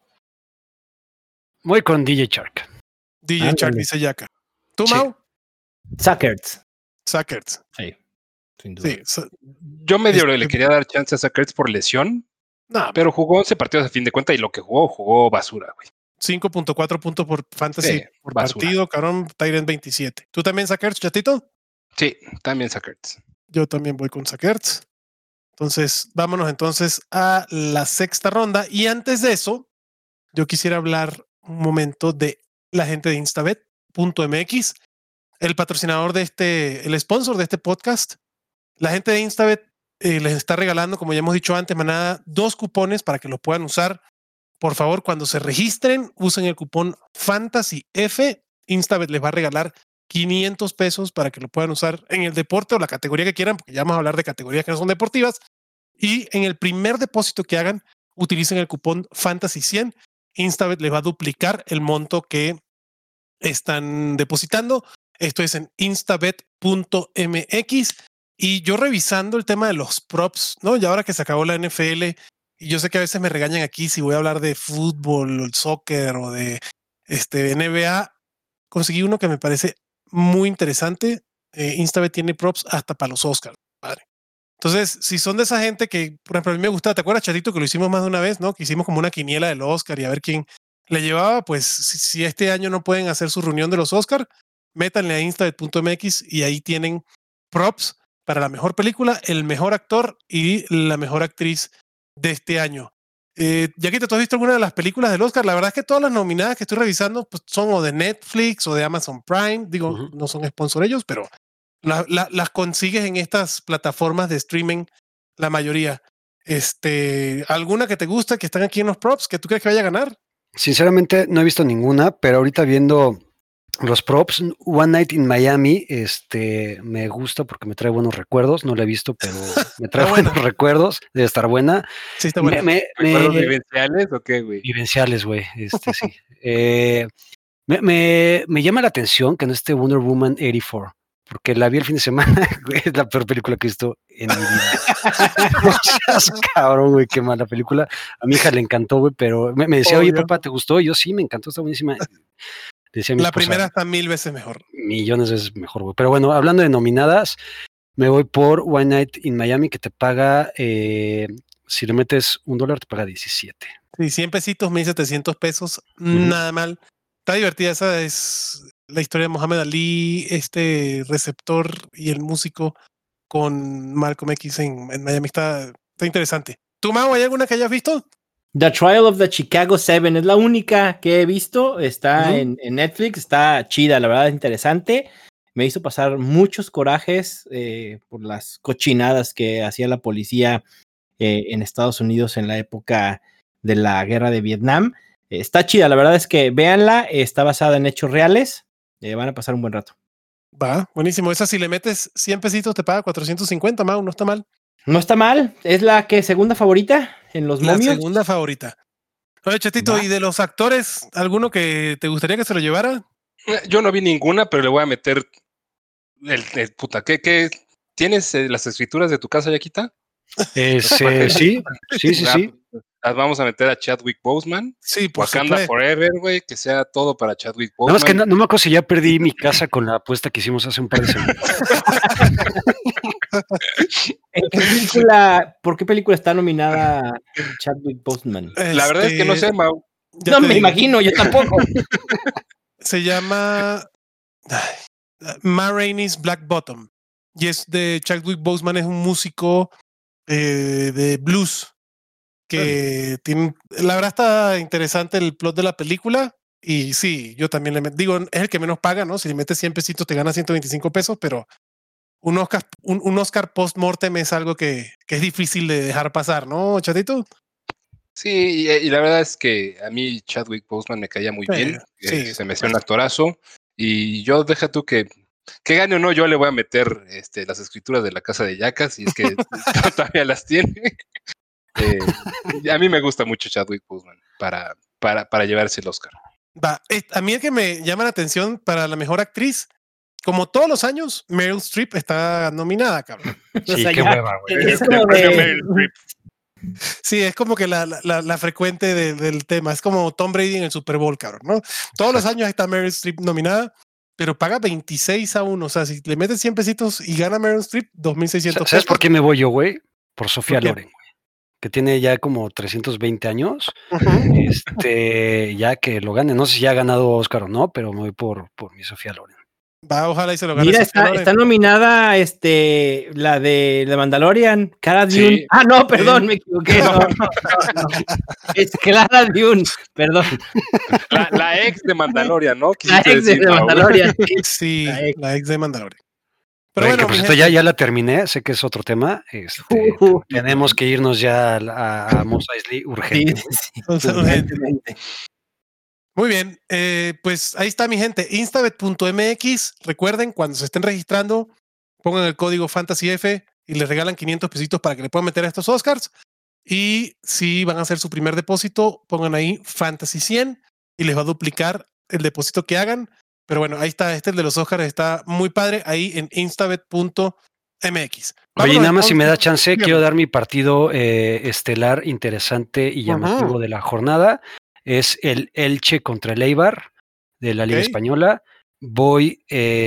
DJ Chark. DJ Chark, dice Yaka. ¿Tú, Mau? Zach Ertz. Zach Ertz. Sí, sin duda. Sí, yo medio le quería dar chance a Zach Ertz por lesión. No, pero jugó 11 partidos a fin de cuenta y lo que jugó basura, güey. 5.4 puntos por fantasy por basura. Partido, cabrón, Tyrant 27. ¿Tú también, Zach Ertz, Chatito? Sí, también Zach Ertz. Yo también voy con Zach Ertz. Entonces, vámonos entonces a la sexta ronda. Y antes de eso, yo quisiera hablar un momento de la gente de Instabet.mx, el patrocinador el sponsor de este podcast. La gente de Instabet les está regalando, como ya hemos dicho antes, manada, 2 cupones para que los puedan usar por favor, cuando se registren, usen el cupón FANTASYF. Instabet les va a regalar 500 pesos para que lo puedan usar en el deporte o la categoría que quieran, porque ya vamos a hablar de categorías que no son deportivas. Y en el primer depósito que hagan, utilicen el cupón FANTASY100. Instabet les va a duplicar el monto que están depositando. Esto es en instabet.mx. Y yo revisando el tema de los props, ¿no? Ya ahora que se acabó la NFL, y yo sé que a veces me regañan aquí si voy a hablar de fútbol, o el soccer o de NBA, conseguí uno que me parece muy interesante. Instabet tiene props hasta para los Oscars, padre. Entonces, si son de esa gente que, por ejemplo, a mí me gusta, ¿te acuerdas, Chatito, que lo hicimos más de una vez, ¿no? Que hicimos como una quiniela del Oscar y a ver quién le llevaba. Pues si este año no pueden hacer su reunión de los Oscar, métanle a instabet.mx y ahí tienen props para la mejor película, el mejor actor y la mejor actriz de este año. Yaquita, ¿tú has visto alguna de las películas del Oscar? La verdad es que todas las nominadas que estoy revisando pues, son o de Netflix o de Amazon Prime. Digo, no son sponsor ellos, pero las consigues en estas plataformas de streaming, la mayoría. ¿Alguna que te gusta, que están aquí en los props, que tú crees que vaya a ganar? Sinceramente no he visto ninguna, pero ahorita viendo los props, One Night in Miami, me gusta porque me trae buenos recuerdos. No la he visto, pero me trae buenos recuerdos. Debe estar buena. Sí, está buena. ¿Recuerdos vivenciales o qué, güey? Vivenciales, güey. Sí. Me llama la atención que no esté Wonder Woman 84, porque la vi el fin de semana, güey, es la peor película que he visto en mi vida. Cabrón, güey, qué mala película. A mi hija le encantó, güey, pero me decía, oye, papá, ¿te gustó? Y yo, sí, me encantó, está buenísima. Decía mi la esposa, primera está 1000 veces mejor. Millones de veces mejor, güey. Pero bueno, hablando de nominadas, me voy por One Night in Miami, que te paga, si le metes $1, te paga 17. Sí, 100 pesitos, 1,700 pesos, nada mal. Está divertida, esa es la historia de Muhammad Ali, receptor y el músico con Malcolm X en Miami. Está interesante. ¿Tú, Mau, hay alguna que hayas visto? The Trial of the Chicago 7 es la única que he visto. Está en Netflix, está chida, la verdad es interesante. Me hizo pasar muchos corajes por las cochinadas que hacía la policía en Estados Unidos en la época de la guerra de Vietnam. Está chida, la verdad es que véanla, está basada en hechos reales, van a pasar un buen rato. Va, buenísimo. Esa si le metes 100 pesitos te paga 450, Mau, no está mal. No está mal, es la que segunda favorita en los momios. La segunda favorita. Oye, Chatito, ¿y de los actores, alguno que te gustaría que se lo llevara? Yo no vi ninguna, pero le voy a meter el puta. ¿Qué? ¿Tienes las escrituras de tu casa, Yaquita? Sí. Las vamos a meter a Chadwick Boseman. Sí, por Wakanda supuesto. Forever, güey, que sea todo para Chadwick No, Boseman. es que no me acuerdo si ya perdí mi casa con la apuesta que hicimos hace un par de semanas. ¿Por qué película está nominada Chadwick Boseman? La verdad es que no sé, Mau. No me imagino, yo tampoco. Se llama Ma Rainey's Black Bottom. Y es de Chadwick Boseman, es un músico de blues que tiene, la verdad está interesante el plot de la película. Y sí, yo también digo, es el que menos paga, ¿no? Si le metes 100 pesitos te ganas 125 pesos, pero un Oscar post-mortem es algo que es difícil de dejar pasar, ¿no, Chatito? Sí, y la verdad es que a mí Chadwick Boseman me caía muy bien. Sí, se me hacía un actorazo. Y yo, deja tú que gane o no, yo le voy a meter las escrituras de La Casa de Yacas, y es que todavía las tiene. A mí me gusta mucho Chadwick Boseman para llevarse el Oscar. Va, a mí el que me llama la atención para la mejor actriz, como todos los años, Meryl Streep está nominada, cabrón. Sí, o sea, qué hueva, güey. Es como Meryl Streep. Sí, es como que la frecuente del tema. Es como Tom Brady en el Super Bowl, cabrón, ¿no? Todos los años está Meryl Streep nominada, pero paga 26-1. O sea, si le metes 100 pesitos y gana Meryl Streep, 2,600 pesos. ¿Sabes por qué me voy yo, güey? Por Sofía Loren, güey. Que tiene ya como 320 años. Ya que lo gane. No sé si ya ha ganado Oscar o no, pero me voy por mi Sofía Loren. Va, ojalá y se lo gane. Mira, está nominada la de Mandalorian, Cara Dune. Sí. Ah, no, perdón, me equivoqué. No. Es Clara Dune, perdón. La ex de Mandalorian, ¿no? La ex de Mandalorian. Sí, la ex de Mandalorian. Pero Oye, bueno, que por mi cierto, gente, ya la terminé, sé que es otro tema. Tenemos que irnos ya a Mos Eisley urgente. güey. Urgentemente. muy bien, pues ahí está mi gente, instabet.mx. Recuerden, cuando se estén registrando, pongan el código FANTASYF y les regalan 500 pesitos para que le puedan meter a estos Oscars. Y si van a hacer su primer depósito, pongan ahí Fantasy 100 y les va a duplicar el depósito que hagan. Pero bueno, ahí está, el de los Oscars está muy padre, ahí en instabet.mx. Oye, nada más si me da chance, dígame. quiero dar mi partido estelar, interesante y llamativo de la jornada. Es el Elche contra el Eibar de la Liga Ok. Española. Voy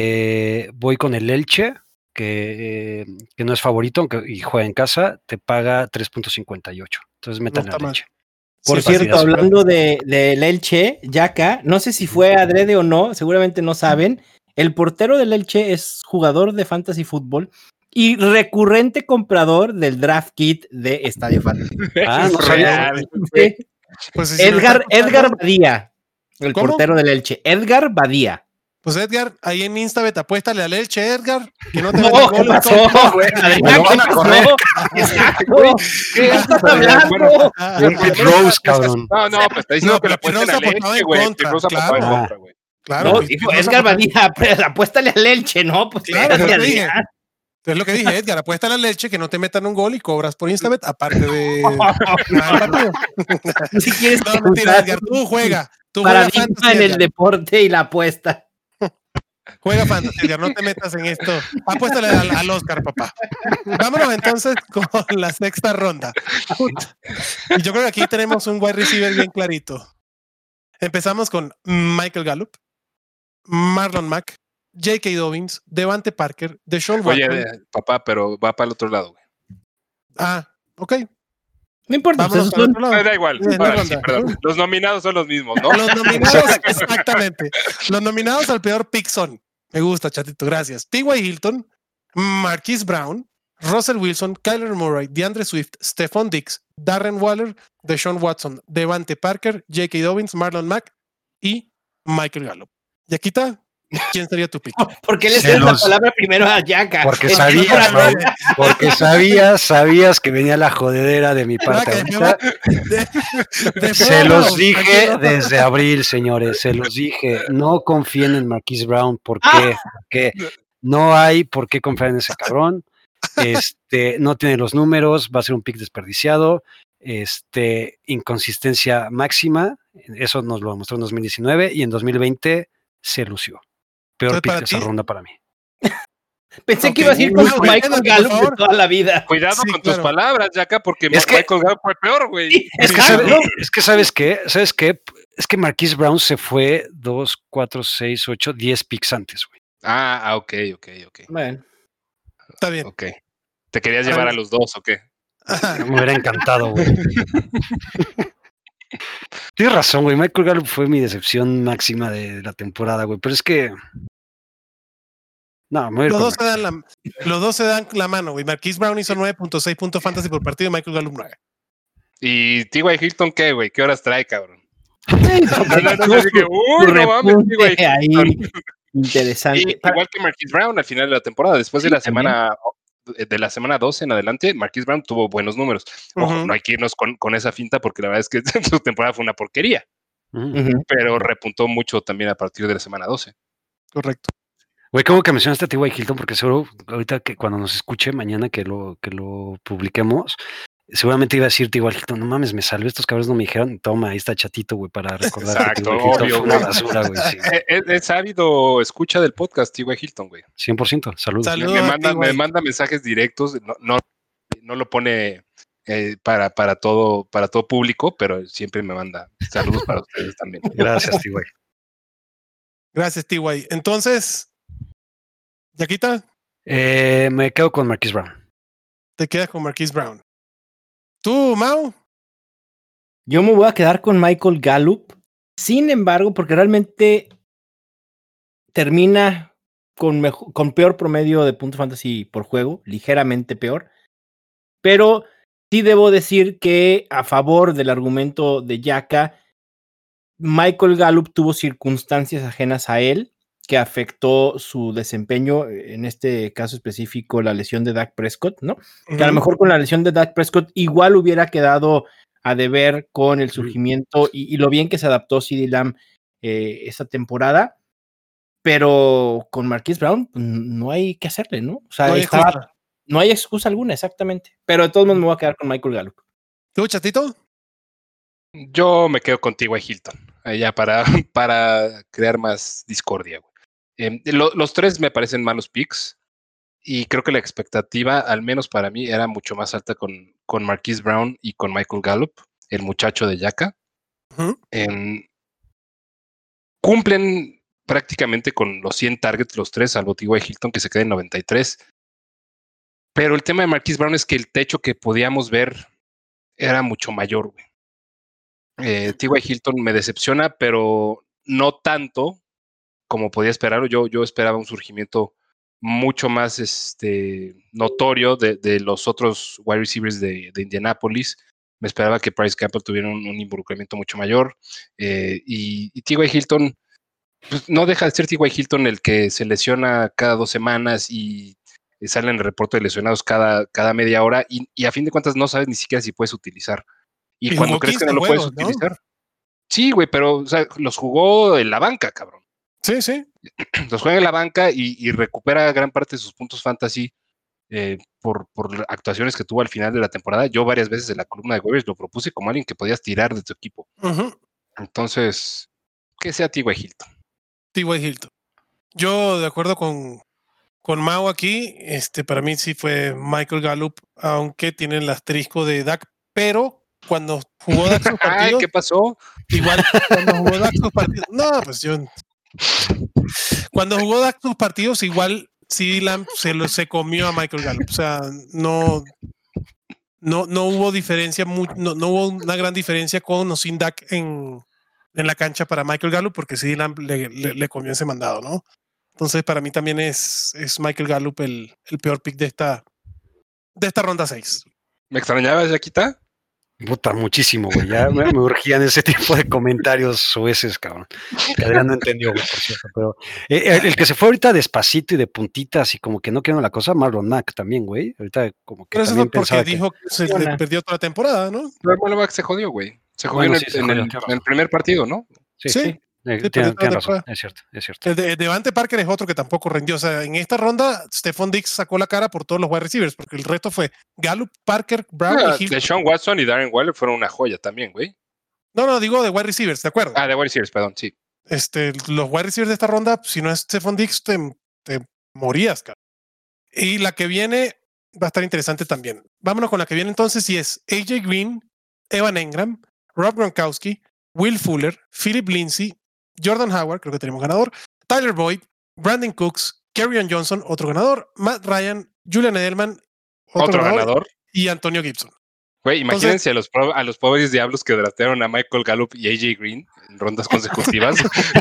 con el Elche, que no es favorito y juega en casa, te paga 3.58. Entonces métanle está al mal. Elche. Por Sí, cierto, fácil. hablando del Elche, Yaka, no sé si fue adrede o no, seguramente no saben. El portero del Elche es jugador de fantasy fútbol y recurrente comprador del draft kit de Estadio Fantasy. Ah, no sabía. Real. Sí. Pues, si lo está Edgar escuchando, Badía, el ¿Cómo? portero del Elche. Edgar Badía. pues Edgar, ahí en Instabet, apuéstale al Elche, Edgar, que no te No, meta ¿qué gol. pasó? güey. Adrián, Me lo van ¿qué a pasó? correr. Exacto. ¿Qué estás Bueno, hablando? Un pit rose, cabrón. No, pues está diciendo No, que la pero apuesten al Pirrosa apostaba Elche, en güey. contra, Pirrosa apostaba en claro. contra, güey. Claro, No, pues, dijo Pirrosa Edgar apostaba- Badía, apuéstale al Elche, ¿no? Pues Claro, espérate, es lo que dije. Adrián. Es lo que dije, Edgar, apuesta a la leche, que no te metan un gol y cobras por Instabet, aparte de ganar el partido. Si quieres No, mentira, usar Edgar, tú juega paradigma fantasy, en el Edgar. deporte y la apuesta. Juega fantasy, Edgar, no te metas en esto. Apuéstale al Oscar, papá. Vámonos entonces con la sexta ronda. Y yo creo que aquí tenemos un wide receiver bien clarito. Empezamos con Michael Gallup, Marlon Mack, J.K. Dobbins, Devante Parker, Deshaun Watson. Oye, papá, pero va para el otro lado, güey. Ok. No importa, Vámonos pues para el esos otro lado. Da igual. Siguiente Órale, ronda. sí, perdón. Los nominados son los mismos, ¿no? Los nominados, exactamente. Los nominados al peor pick son, me gusta, chatito, gracias. T.Y. Hilton, Marquise Brown, Russell Wilson, Kyler Murray, DeAndre Swift, Stephon Diggs, Darren Waller, Deshaun Watson, Devante Parker, J.K. Dobbins, Marlon Mack y Michael Gallup. Y aquí está, ¿quién sería tu pick? ¿Por qué le Se cedes la los- palabra primero a Yaka? Porque Es que sabías, no, güey. Porque sabías que venía la jodedera de mi parte. Ahorita. Se los dije desde abril, señores. Se los dije. No confíen en Marquise Brown. ¿Por qué? Porque no hay por qué confiar en ese cabrón. No tiene los números. Va a ser un pick desperdiciado. Inconsistencia máxima. Eso nos lo demostró en 2019 y en 2020 se lució. Peor Entonces, pick para de esa ti- ronda para mí. Pensé Ok, que ibas a ir con no, güey, Michael por Gallup de favor. toda la vida. Cuidado Sí, con claro. tus palabras, Yaka, porque Es que- Michael Gallup fue peor, güey. Sí, Es que, exacto. ¿sabes qué? ¿Sabes qué? Es que Marquise Brown se fue 2, 4, 6, 8, 10 picks antes, güey. Ok. Bueno, Está bien. Ok. ¿Te querías llevar a los dos o qué? Me hubiera encantado, güey. Tienes razón, güey. Michael Gallup fue mi decepción máxima de la temporada, güey. Pero es que. No, me voy a ir Los con dos, se dan la mano, güey. Marquise Brown hizo 9.6 puntos fantasy por partido y Michael Gallup 9. ¿Y T.Y. Hilton qué, güey? ¿Qué horas trae, cabrón? sí, porque No, tuvo dije, su uy, no mames, repunte T.Y. ahí Hilton. interesante. Y igual que Marquise Brown al final de la temporada, después Sí, de la también. semana 12 en adelante, Marquise Brown tuvo buenos números. Ojo, Ujú. no hay que irnos con esa finta porque la verdad es que su temporada fue una porquería, Ujú. pero repuntó mucho también a partir de la semana 12. Correcto. Güey, ¿cómo que mencionaste a T.Y. Hilton? Porque seguro ahorita que cuando nos escuche mañana que lo publiquemos, seguramente iba a decir T.Y. Hilton, no mames, me salvé, estos cabrones no me dijeron, toma, ahí está chatito, güey, para recordar que Exacto, T.Y. Hilton obvio, fue una güey. basura, güey. Sí, Es ávido escucha del podcast, T.Y. Hilton, güey. 100%, saludos. Saludos Me a me T.Y. manda mensajes directos, no lo pone para todo público, pero siempre me manda saludos para ustedes también. Gracias, T.Y. Gracias, T.Y. Entonces, Yaquita, Me quedo con Marquise Brown. te quedas con Marquise Brown. ¿Tú, Mau? Yo me voy a quedar con Michael Gallup. Sin embargo, porque realmente termina con peor promedio de puntos fantasy por juego, ligeramente peor. Pero sí debo decir que a favor del argumento de Yaka, Michael Gallup tuvo circunstancias ajenas a él que afectó su desempeño, en este caso específico la lesión de Dak Prescott, ¿no? Que a lo mejor con la lesión de Dak Prescott igual hubiera quedado a deber con el surgimiento y lo bien que se adaptó CeeDee Lamb esta temporada, pero con Marquise Brown no hay que hacerle, ¿no? O sea, no hay excusa alguna, exactamente. Pero de todos modos me voy a quedar con Michael Gallup. ¿Tú, Chatito? Yo me quedo contigo a Hilton, allá para crear más discordia, güey. Los tres me parecen malos picks y creo que la expectativa, al menos para mí, era mucho más alta con Marquise Brown y con Michael Gallup, el muchacho de Yaka. Cumplen prácticamente con los 100 targets los tres, salvo T.Y. Hilton, que se queda en 93. Pero el tema de Marquise Brown es que el techo que podíamos ver era mucho mayor, güey. T.Y. Hilton me decepciona, pero no tanto como podía esperar. Yo esperaba un surgimiento mucho más notorio de los otros wide receivers de Indianapolis. Me esperaba que Bryce Campbell tuviera un involucramiento mucho mayor. Y T.Y. Hilton, pues, no deja de ser T.Y. Hilton el que se lesiona cada 2 semanas y sale en el reporte de lesionados cada media hora y a fin de cuentas no sabes ni siquiera si puedes utilizar. Y cuando crees que no lo puedes utilizar. Sí, güey, pero o sea, los jugó en la banca, cabrón. Sí, sí. Los juega en la banca y recupera gran parte de sus puntos fantasy por actuaciones que tuvo al final de la temporada. Yo varias veces en la columna de waivers lo propuse como alguien que podías tirar de tu equipo. Entonces, que sea T.Y. Hilton. T.Y. Hilton. Yo, de acuerdo con Mau aquí, para mí sí fue Michael Gallup, aunque tiene el asterisco de Dak, pero cuando jugó Dak sus partidos... ¿Qué pasó? Igual, cuando jugó Dak sus partidos... No, pues yo... Cuando jugó Dak sus partidos, igual CeeDee Lamb se comió a Michael Gallup. O sea, no hubo diferencia, no hubo una gran diferencia con o sin Dak en la cancha para Michael Gallup, porque CeeDee Lamb le comió ese mandado, ¿no? Entonces, para mí también es Michael Gallup el peor pick de esta ronda 6. ¿Me extrañabas, Yaquita? Puta, muchísimo, güey. Ya me urgían ese tipo de comentarios sueces, cabrón. Que Adrián no entendió, güey, por cierto. Pero el que se fue ahorita despacito y de puntitas y como que no quiero la cosa, Marlon Mack también, güey. Ahorita como que pero eso también no porque dijo que se le perdió toda la temporada, ¿no? Pero Marlon Mack se jodió, güey. Se jodió en el primer partido, ¿no? Sí. Tienen razón, es cierto. El de Devante Parker es otro que tampoco rindió. O sea, en esta ronda, Stephon Diggs sacó la cara por todos los wide receivers, porque el resto fue Gallup, Parker, Brown y Hilton. Deshaun Watson y Darren Waller fueron una joya también, güey. No, digo de wide receivers, ¿de acuerdo? De wide receivers, perdón, sí. Los wide receivers de esta ronda, si no es Stephon Diggs, te morías, cara. Y la que viene va a estar interesante también. Vámonos con la que viene entonces, y es AJ Green, Evan Engram, Rob Gronkowski, Will Fuller, Philip Lindsay, Jordan Howard, creo que tenemos ganador, Tyler Boyd, Brandon Cooks, Kerryon Johnson, otro ganador, Matt Ryan, Julian Edelman, otro ganador, y Antonio Gibson. Güey, imagínense a los pobres diablos que draftearon a Michael Gallup y AJ Green en rondas consecutivas.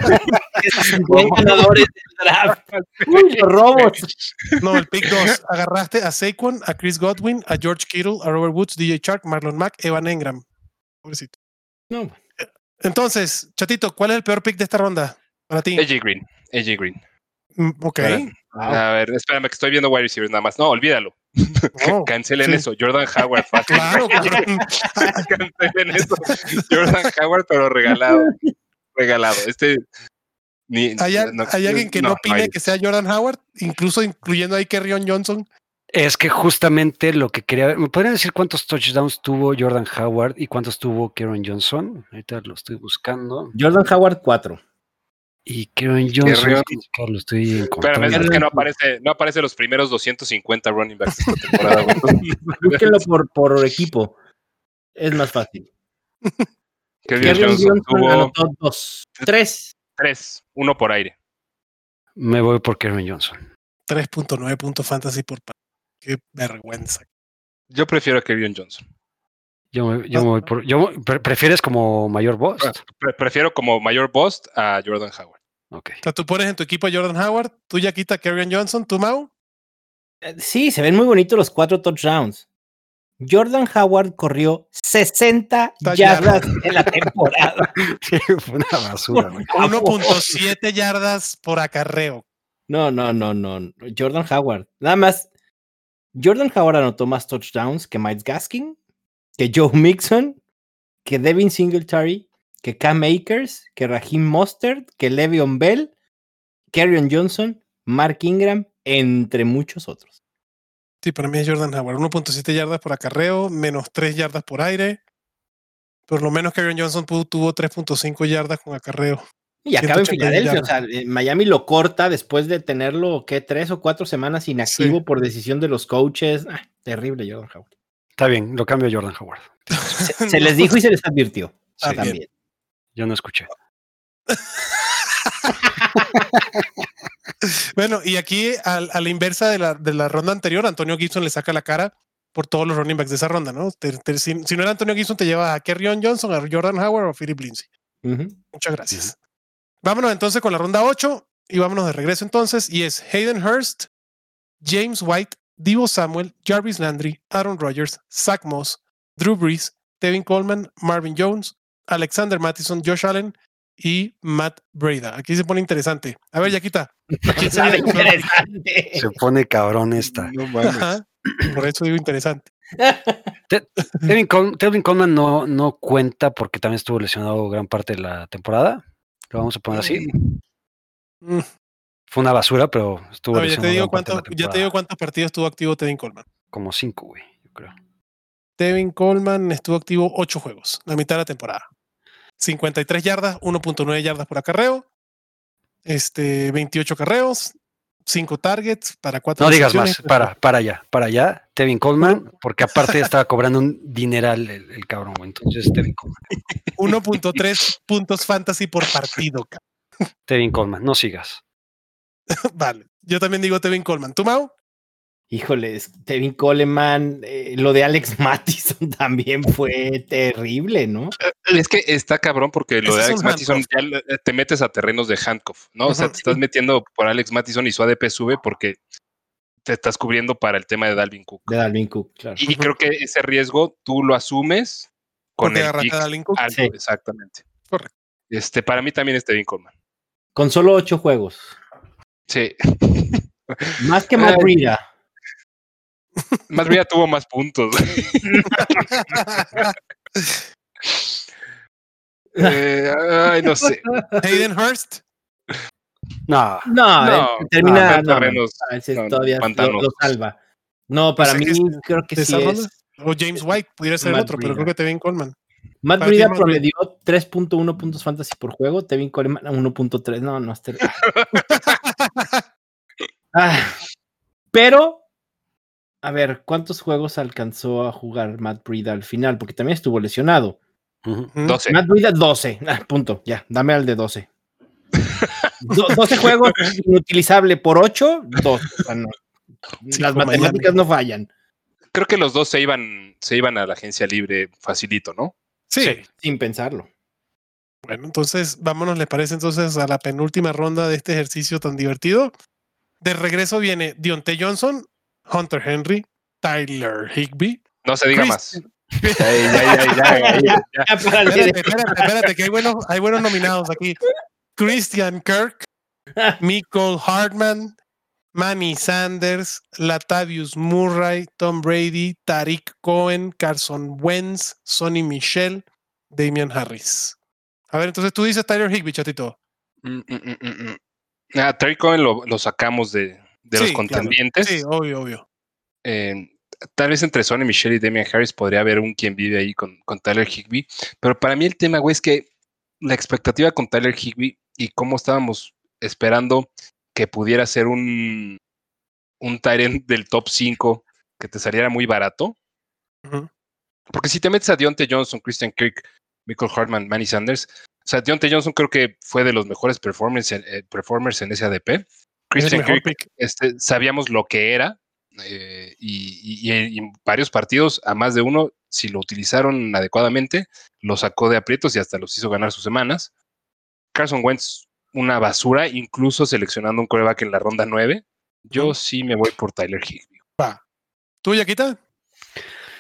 Buen ganadores del draft. Uy, los robos. No, el pick 2. Agarraste a Saquon, a Chris Godwin, a George Kittle, a Robert Woods, DJ Chark, Marlon Mack, Evan Engram. Pobrecito. No. Entonces, Chatito, ¿cuál es el peor pick de esta ronda para ti? AJ Green. Ok. A ver, espérame que estoy viendo wide receivers nada más. No, olvídalo. Cancelen eso. Jordan Howard. Claro. Cancelen eso. Jordan Howard, pero regalado. ¿Hay alguien que no opine que sea Jordan Howard? Incluso incluyendo ahí Kerryon Johnson. Es que justamente lo que quería... ¿Me podrían decir cuántos touchdowns tuvo Jordan Howard y cuántos tuvo Kerryon Johnson? Ahorita lo estoy buscando. Jordan Howard 4. Y Kerryon Johnson, lo estoy encontrando. Pero es que no aparece los primeros 250 running backs esta temporada. Búsquenlo por equipo. Es más fácil. Kerryon Johnson tuvo anotó 2. 3. 1 por aire. Me voy por Kerryon Johnson. 3.9 puntos fantasy por partido. Qué vergüenza. Yo prefiero a Kerryon Johnson. ¿Prefieres como mayor bust? Prefiero como mayor bust a Jordan Howard. Okay. O sea, tú pones en tu equipo a Jordan Howard, tú ya quitas a Kerryon Johnson, tú, Mau. Sí, se ven muy bonitos los 4 touchdowns. Jordan Howard corrió 60 Está yardas en la temporada. Sí, fue una basura, güey. 1.7 yardas por acarreo. No. Jordan Howard. Nada más. Jordan Howard anotó más touchdowns que Miles Gaskin, que Joe Mixon, que Devin Singletary, que Cam Akers, que Raheem Mostert, que Le'Veon Bell, Kerryon Johnson, Mark Ingram, entre muchos otros. Sí, para mí es Jordan Howard. 1.7 yardas por acarreo, menos 3 yardas por aire. Por lo menos Kerryon Johnson tuvo 3.5 yardas con acarreo. Y acaba en 181 Filadelfia, o yardas. sea, Miami lo corta después de tenerlo, ¿qué? 3 o 4 semanas inactivo Sí. por decisión de los coaches. Terrible, Jordan Howard. Está bien, lo cambio a Jordan Howard. Se les dijo y se les advirtió. Está bien. También. Yo no escuché. Bueno, y aquí a la inversa de la ronda anterior, Antonio Gibson le saca la cara por todos los running backs de esa ronda, ¿no? Si no era Antonio Gibson, te lleva a Kerryon Johnson, a Jordan Howard o a Philip Lindsay. Muchas gracias. Vámonos entonces con la ronda 8 y vámonos de regreso entonces. Y es Hayden Hurst, James White, Deebo Samuel, Jarvis Landry, Aaron Rodgers, Zach Moss, Drew Brees, Tevin Coleman, Marvin Jones, Alexander Mattison, Josh Allen y Matt Breida. Aquí se pone interesante. A ver, Yaquita. ¿Quién sería? Interesante. Se pone cabrón esta. No mames. Ajá. Por eso digo interesante. Tevin Coleman no cuenta porque también estuvo lesionado gran parte de la temporada. Lo vamos a poner así. Mm. Fue una basura, pero estuvo A ver, ya te lesionado digo gran parte de la ya te digo temporada. cuántos partidos estuvo activo Tevin Coleman. Como 5, güey, yo creo. Tevin Coleman estuvo activo 8 juegos, la mitad de la temporada. 53 yardas, 1.9 yardas por acarreo, 28 carreos, 5 targets para 4 No digas recepciones. más, para allá, Tevin Coleman, porque aparte estaba cobrando un dineral el cabrón, güey. Entonces, Tevin Coleman. 1.3 puntos fantasy por partido. Tevin Coleman, no sigas. Vale, yo también digo Tevin Coleman. ¿Tú, Mau? Híjole, Tevin Coleman, lo de Alex Mattison también fue terrible, ¿no? Es que está cabrón porque lo Ese de es Alex un Mattison handcuff. ya te metes a terrenos de handcuff, ¿no? O sea, te estás metiendo por Alex Mattison y su ADP sube porque te estás cubriendo para el tema de Dalvin Cook. De Dalvin Cook, claro. Y creo que ese riesgo tú lo asumes con Porque el agarraste pick a Dalvin Cook. alto, Sí. exactamente. Correcto. Para mí también es Tevin Coleman. Con solo 8 juegos. Sí. Más que Matt Breida. Más bien tuvo más puntos. Ay, no sé. Hayden Hurst. No, Termina. terrenos, Todavía pantanos. lo salva. No, para Pues, mí creo que ¿de sí esa ronda? es. O James White, pudiera ser el Matt otro, pero Breida. creo que Tevin Coleman. Matt Para ti, Breida Matt Breida. promedió 3.1 puntos fantasy por juego. Tevin Coleman 1.3. No, pero, a ver, ¿cuántos juegos alcanzó a jugar Matt Breida al final? Porque también estuvo lesionado. 12. Matt Breida, 12. Punto. Ya, dame al de 12. 12 juegos, inutilizable por 8, 2. O sea, no. Sí, Las con matemáticas Miami. no fallan. Creo que los dos se iban a la agencia libre facilito, ¿no? Sí. Sin pensarlo. Bueno, entonces vámonos, ¿le parece entonces a la penúltima ronda de este ejercicio tan divertido? De regreso viene Diontae Johnson, Hunter Henry, Tyler Higbee. No se diga Chris- más. Ya. Espérate, que hay buenos nominados aquí. Christian Kirk, Mecole Hardman, Manny Sanders, Latavius Murray, Tom Brady, Tariq Cohen, Carson Wentz, Sonny Michel, Damian Harris. A ver, entonces tú dices Tyler Higbee, chatito. Terry Cohen lo sacamos de los Sí, contendientes. claro. Sí, obvio. Tal vez entre Sonny Michel y Damian Harris podría haber quien vive ahí con Tyler Higbee. Pero para mí el tema, güey, es que la expectativa con Tyler Higbee y cómo estábamos esperando que pudiera ser un tight end del top 5 que te saliera muy barato. Uh-huh. Porque si te metes a Diontae Johnson, Christian Kirk, Mecole Hardman, Manny Sanders, o sea, Diontae Johnson creo que fue de los mejores performers en ese ADP. Christian Kirk, sabíamos lo que era y en varios partidos, a más de uno, si lo utilizaron adecuadamente, lo sacó de aprietos y hasta los hizo ganar sus semanas. Carson Wentz, una basura, incluso seleccionando un quarterback en la ronda 9. Yo sí me voy por Tyler Higbee. Va. ¿Tú, Yaquita?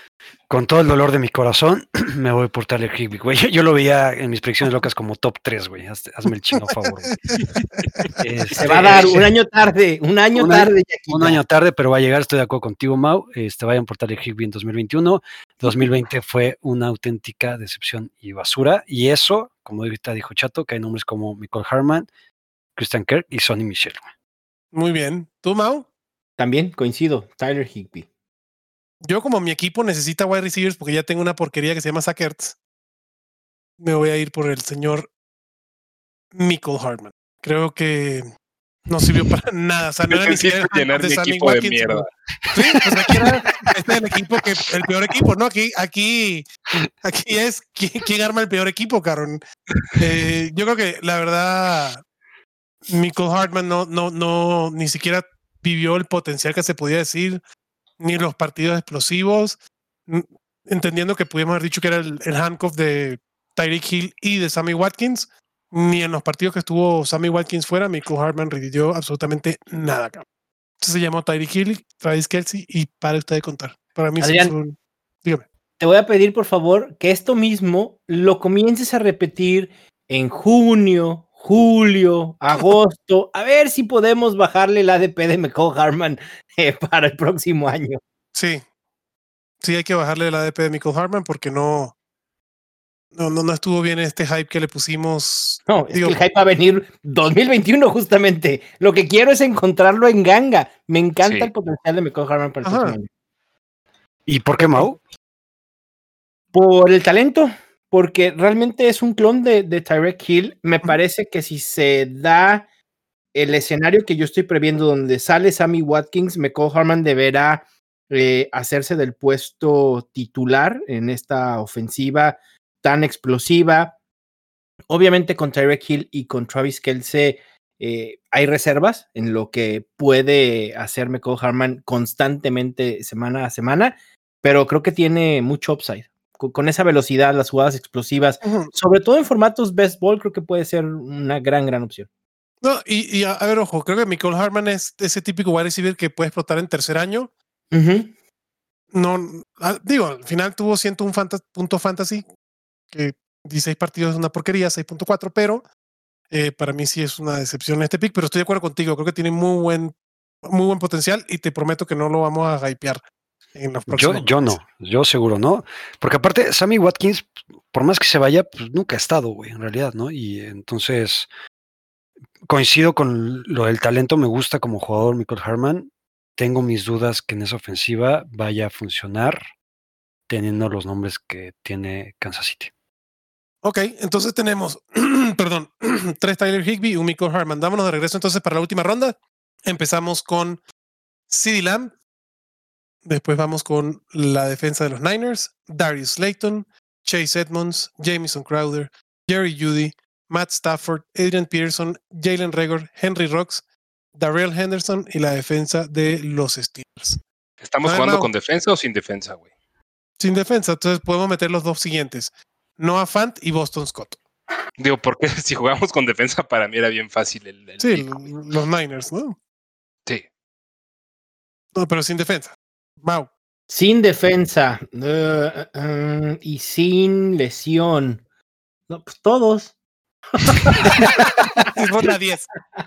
Con todo el dolor de mi corazón, me voy por Tyler Higbee, güey. Yo lo veía en mis predicciones locas como top 3, güey. Hazme el chino favor, güey. Se va a dar un año tarde, un año tarde, un año tarde, pero va a llegar, estoy de acuerdo contigo, Mau. Vayan por Tyler Higbee en 2021. 2020 fue una auténtica decepción y basura. Y eso, como ahorita dijo Chato, que hay nombres como Michael Harman, Christian Kirk y Sonny Michel, güey. Muy bien. ¿Tú, Mau? También coincido, Tyler Higbee. Yo, como mi equipo necesita wide receivers porque ya tengo una porquería que se llama Zach Ertz, me voy a ir por el señor Michael Harman. Creo que no sirvió para nada. O sea, no era ni siquiera el llenar de mi Sammy equipo de Watkins. mierda. Sí, pues aquí era el equipo el peor equipo, ¿no? Aquí es quién arma el peor equipo, cabrón. Yo creo que la verdad, Michael Hartman no ni siquiera vivió el potencial que se podía decir, ni los partidos explosivos, entendiendo que pudimos haber dicho que era el handcuff de Tyreek Hill y de Sammy Watkins. Ni en los partidos que estuvo Sammy Watkins fuera, Michael Hartman revivió absolutamente nada, cabrón. Entonces se llamó Tyreek Hill, Travis Kelce y para usted de contar. Para mí Adrián, dígame. Te voy a pedir, por favor, que esto mismo lo comiences a repetir en junio, julio, agosto, a ver si podemos bajarle el ADP de Michael Harman para el próximo año. Sí, hay que bajarle el ADP de Michael Hartman porque no estuvo bien este hype que le pusimos. No, es que el hype va a venir 2021 justamente. Lo que quiero es encontrarlo en ganga. Me encanta el potencial de Michael Harman para el próximo año. ¿Y por qué, Mau? Por el talento, porque realmente es un clon de Tyreek Hill. Me parece que si se da el escenario que yo estoy previendo donde sale Sammy Watkins, Michael Harman deberá hacerse del puesto titular en esta ofensiva tan explosiva. Obviamente con Tyreek Hill y con Travis Kelce hay reservas en lo que puede hacer Michael Harman constantemente semana a semana, pero creo que tiene mucho upside. Con esa velocidad, las jugadas explosivas, sobre todo en formatos best ball, creo que puede ser una gran opción. No, y a ver, ojo, creo que Michael Hartman es ese típico wide receiver que puede explotar en tercer año. No, digo, al final tuvo 101 punto fantasy, que 16 partidos es una porquería, 6.4, pero para mí sí es una decepción este pick, pero estoy de acuerdo contigo, creo que tiene muy buen potencial y te prometo que no lo vamos a hypear en los próximos yo no, yo seguro no, porque aparte Sammy Watkins, por más que se vaya, pues nunca ha estado, güey, en realidad, ¿no? Y entonces coincido con lo del talento, me gusta como jugador Michael Harman, tengo mis dudas que en esa ofensiva vaya a funcionar teniendo los nombres que tiene Kansas City. Ok, entonces tenemos, perdón, 3 Tyler Higbee y un Michael Hartman. Dámonos de regreso entonces para la última ronda. Empezamos con CeeDee Lamb. Después vamos con la defensa de los Niners. Darius Slayton, Chase Edmonds, Jamison Crowder, Jerry Jeudy, Matt Stafford, Adrian Peterson, Jalen Reagor, Henry Rocks, Darrell Henderson y la defensa de los Steelers. ¿Estamos jugando con defensa o sin defensa, güey? Sin defensa, entonces podemos meter los dos siguientes. Noah Fant y Boston Scott. Digo, porque si jugamos con defensa para mí era bien fácil el sí, pico. Los Niners, ¿no? Sí. No, pero sin defensa. Mau. Sin defensa y sin lesión. No, pues todos. Es la 10.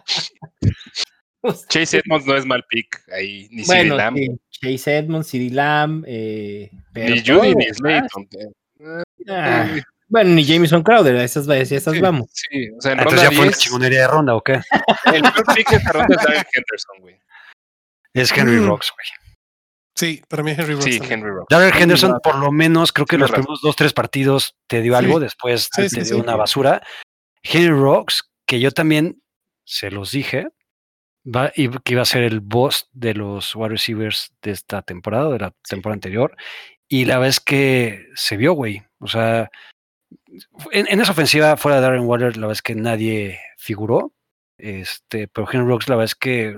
Chase Edmonds no es mal pick ahí, ni bueno, CeeDee Lamb. Sí. Chase Edmonds, CeeDee Lamb, ni Jeudy ni Slayton. Bueno, ni Jamison Crowder, esas sí, vamos. Sí, o sea, en entonces ronda ya fue 10, una chingonería de ronda, ¿o qué? El peor pick de esta ronda es Darrell Henderson, güey. Es Henry Rocks, güey. Sí, para mí es Henry Rocks. Sí, también. Henry Rocks. Darrell Henderson, por lo menos, creo que los primeros 2-3 partidos te dio algo, después te dio una basura. Henry Rocks, que yo también se los dije, que iba a ser el boss de los wide receivers de esta temporada, de la temporada anterior, y la verdad es que se vio, güey. O sea, en esa ofensiva, fuera de Darren Waller, la verdad es que nadie figuró. Pero Henry Rocks, la verdad es que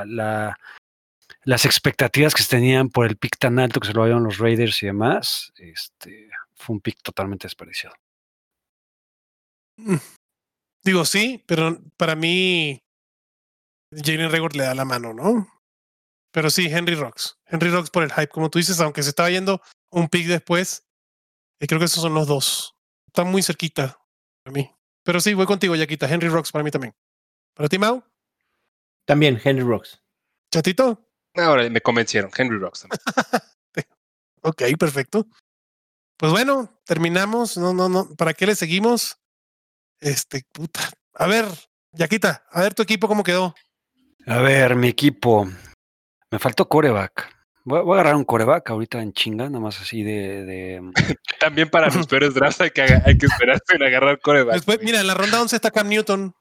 las expectativas que se tenían por el pick tan alto que se lo dieron los Raiders y demás, fue un pick totalmente desperdiciado. Digo, sí, pero para mí Jalen Reagor le da la mano, ¿no? Pero sí, Henry Rocks. Henry Rocks por el hype, como tú dices, aunque se estaba yendo un pick después. Y creo que esos son los dos. Están muy cerquita para mí. Pero sí, voy contigo, Yaquita. Henry Rocks para mí también. ¿Para ti, Mau? También Henry Rocks. ¿Chatito? Ahora me convencieron. Henry Rocks también. Ok, perfecto. Pues bueno, terminamos. No. ¿Para qué le seguimos? Puta. A ver, Yaquita, a ver tu equipo cómo quedó. A ver, mi equipo. Me faltó quarterback. Voy a agarrar un quarterback ahorita en chinga, nada más así de También para mis peores drafts hay que esperarse en agarrar coreback. Después, mira, en la ronda 11 está Cam Newton.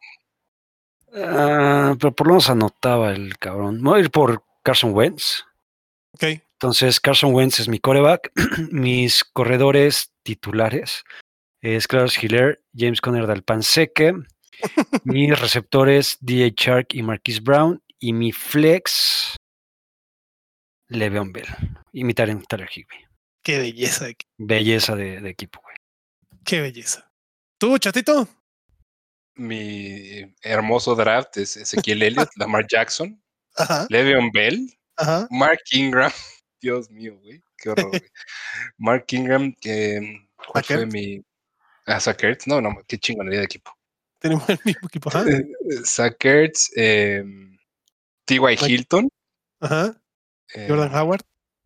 pero por lo menos anotaba el cabrón. Me voy a ir por Carson Wentz. Ok. Entonces, Carson Wentz es mi quarterback. Mis corredores titulares es Clarence Hiller, James Conner del Panseque. Mis receptores, D.A. Chark y Marquise Brown. Y mi flex, Le'Veon Bell. Y mi Tyler Higbee. Qué belleza. Belleza de equipo, güey. Qué belleza. ¿Tú, Chatito? Mi hermoso draft es Ezequiel Elliott, Lamar Jackson, Ajá. Le'Veon Bell, Ajá. Mark Ingram. Dios mío, güey. Qué horror, güey. Mark Ingram, ¿cuál fue mi...? Zach Ertz. No, qué chingonería de equipo. Tenemos el mismo equipo. Ajá. Zach Ertz, T.Y. Hilton. Ajá. Jordan Howard.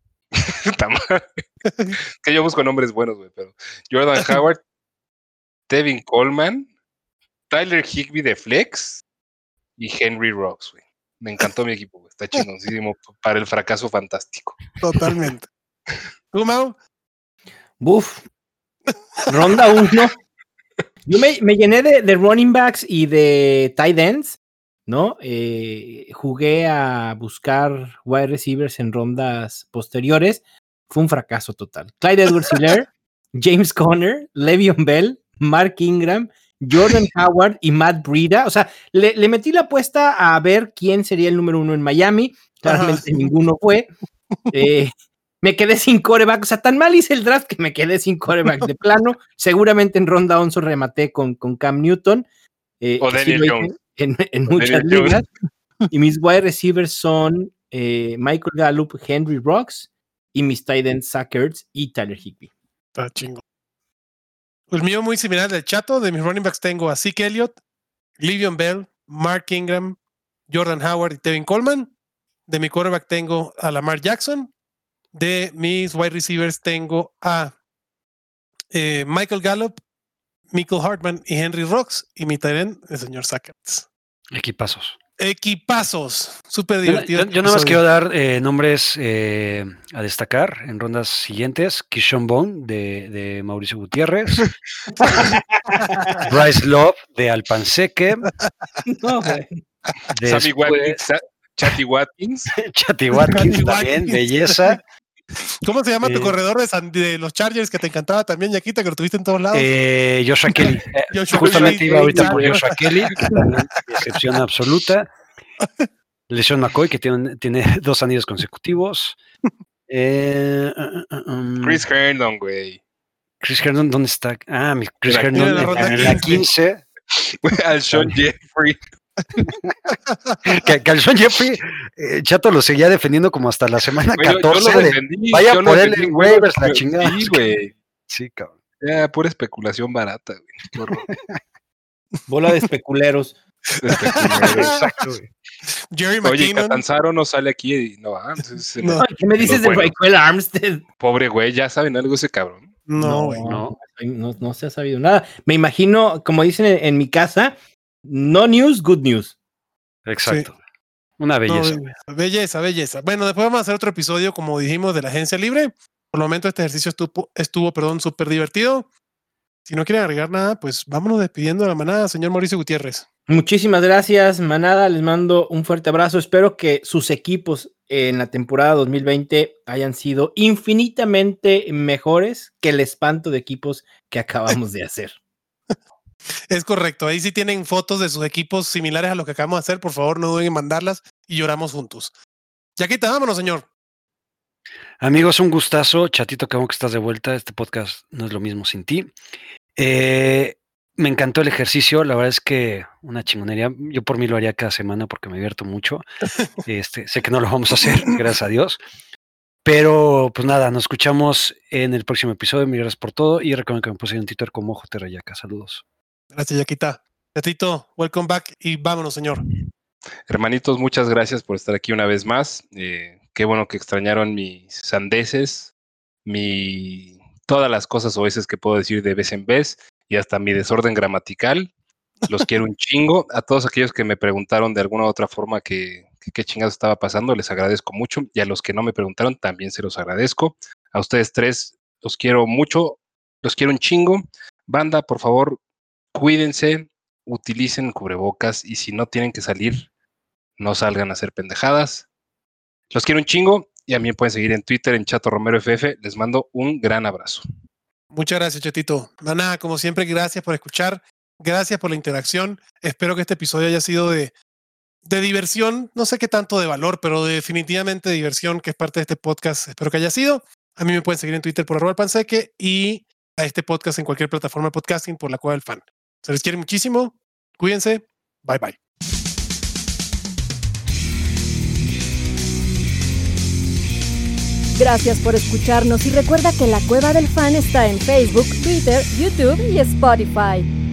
Que yo busco nombres buenos, güey, pero Jordan Howard, Tevin Coleman, Tyler Higbee de Flex y Henry Rocks, güey. Me encantó mi equipo, güey. Está chingoncísimo para el fracaso fantástico. Totalmente. ¿Tú, Mau? Buf. Ronda 1. Yo me llené de running backs y de tight ends, ¿no? Jugué a buscar wide receivers en rondas posteriores. Fue un fracaso total. Clyde Edwards-Helaire, James Conner, Le'Veon Bell, Mark Ingram, Jordan Howard y Matt Breida. O sea, le metí la apuesta a ver quién sería el número 1 en Miami. Claramente ninguno fue. Me quedé sin quarterback. O sea, tan mal hice el draft que me quedé sin quarterback de plano. Seguramente en ronda 11 rematé con Cam Newton. O Daniel sí Jones. En muchas ligas. Y mis wide receivers son Michael Gallup, Henry Rocks y mis tight ends Zach Ertz y Tyler Higbee. Está chingo. El mío muy similar al del Chato. De mis running backs tengo a Zeke Elliott, Le'Veon Bell, Mark Ingram, Jordan Howard y Tevin Coleman. De mi quarterback tengo a Lamar Jackson. De mis wide receivers tengo a Michael Gallup, Michael Hartman y Henry Rocks. Y mi tight end, el señor Zach Ertz. Equipazos. Súper divertido. Yo nada más quiero dar nombres a destacar en rondas siguientes. Keyshawn Vaughn de Mauricio Gutiérrez. Bryce Love de Alpanseque. No, güey. Sammy Watkins, Chatty Watkins. Chatty Watkins también, belleza. ¿Cómo se llama tu corredor de los Chargers que te encantaba también, Yaquita, que lo tuviste en todos lados? Joshua Kelly. Justamente iba ahorita por Joshua Kelly, que también excepción absoluta. LeSean McCoy, que tiene 2 anillos consecutivos. Chris Herndon, güey. Chris Herndon, ¿dónde está? Chris Herndon en la 15. Alshon Jeffrey. Que Alshon Jeffrey, Chato lo seguía defendiendo como hasta la semana 14. Yo lo defendí, vaya por él en waivers, la chingada. Sí, güey. Sí, cabrón. Pura especulación barata, güey. Qué horror. Bola de especuleros. Exacto, güey. Jerry McKinnon. Oye, Catanzaro no sale aquí. No, entonces, No. ¿Qué me dices de Raquel Armstead? Pobre güey, ¿ya saben algo ese cabrón? No se ha sabido nada. Me imagino, como dicen en mi casa, no news, good news. Exacto. Sí. Una belleza. No, belleza. Bueno, después vamos a hacer otro episodio, como dijimos, de la agencia libre. Por el momento este ejercicio estuvo súper divertido. Si no quieren agregar nada, pues vámonos despidiendo de la manada, señor Mauricio Gutiérrez. Muchísimas gracias, manada. Les mando un fuerte abrazo. Espero que sus equipos en la temporada 2020 hayan sido infinitamente mejores que el espanto de equipos que acabamos de hacer. Es correcto. Ahí sí tienen fotos de sus equipos similares a lo que acabamos de hacer. Por favor, no duden en mandarlas y lloramos juntos. Yaquita, vámonos, señor. Amigos, un gustazo. Chatito, qué bueno que estás de vuelta. Este podcast no es lo mismo sin ti. Me encantó el ejercicio. La verdad es que una chingonería. Yo por mí lo haría cada semana porque me divierto mucho. Sé que no lo vamos a hacer, gracias a Dios. Pero pues nada, nos escuchamos en el próximo episodio. Mil gracias por todo y recuerden que me puse en Twitter como JTRayaca. Saludos. Gracias, Yaquita. Chatito, welcome back y vámonos, señor. Hermanitos, muchas gracias por estar aquí una vez más. Qué bueno que extrañaron mis sandeces, todas las cosas o veces que puedo decir de vez en vez y hasta mi desorden gramatical. Los quiero un chingo. A todos aquellos que me preguntaron de alguna u otra forma qué chingados estaba pasando, les agradezco mucho. Y a los que no me preguntaron, también se los agradezco. A ustedes tres, los quiero mucho. Los quiero un chingo. Banda, por favor, cuídense, utilicen cubrebocas y si no tienen que salir, no salgan a hacer pendejadas. Los quiero un chingo y a mí me pueden seguir en Twitter en Chato Romero FF. Les mando un gran abrazo. Muchas gracias, Chatito. Maná, como siempre, gracias por escuchar. Gracias por la interacción. Espero que este episodio haya sido de diversión. No sé qué tanto de valor, pero definitivamente de diversión, que es parte de este podcast. Espero que haya sido. A mí me pueden seguir en Twitter por @panseque y a este podcast en cualquier plataforma de podcasting por La Cueva del Fan. Se les quiere muchísimo. Cuídense. Bye, bye. Gracias por escucharnos y recuerda que La Cueva del Fan está en Facebook, Twitter, YouTube y Spotify.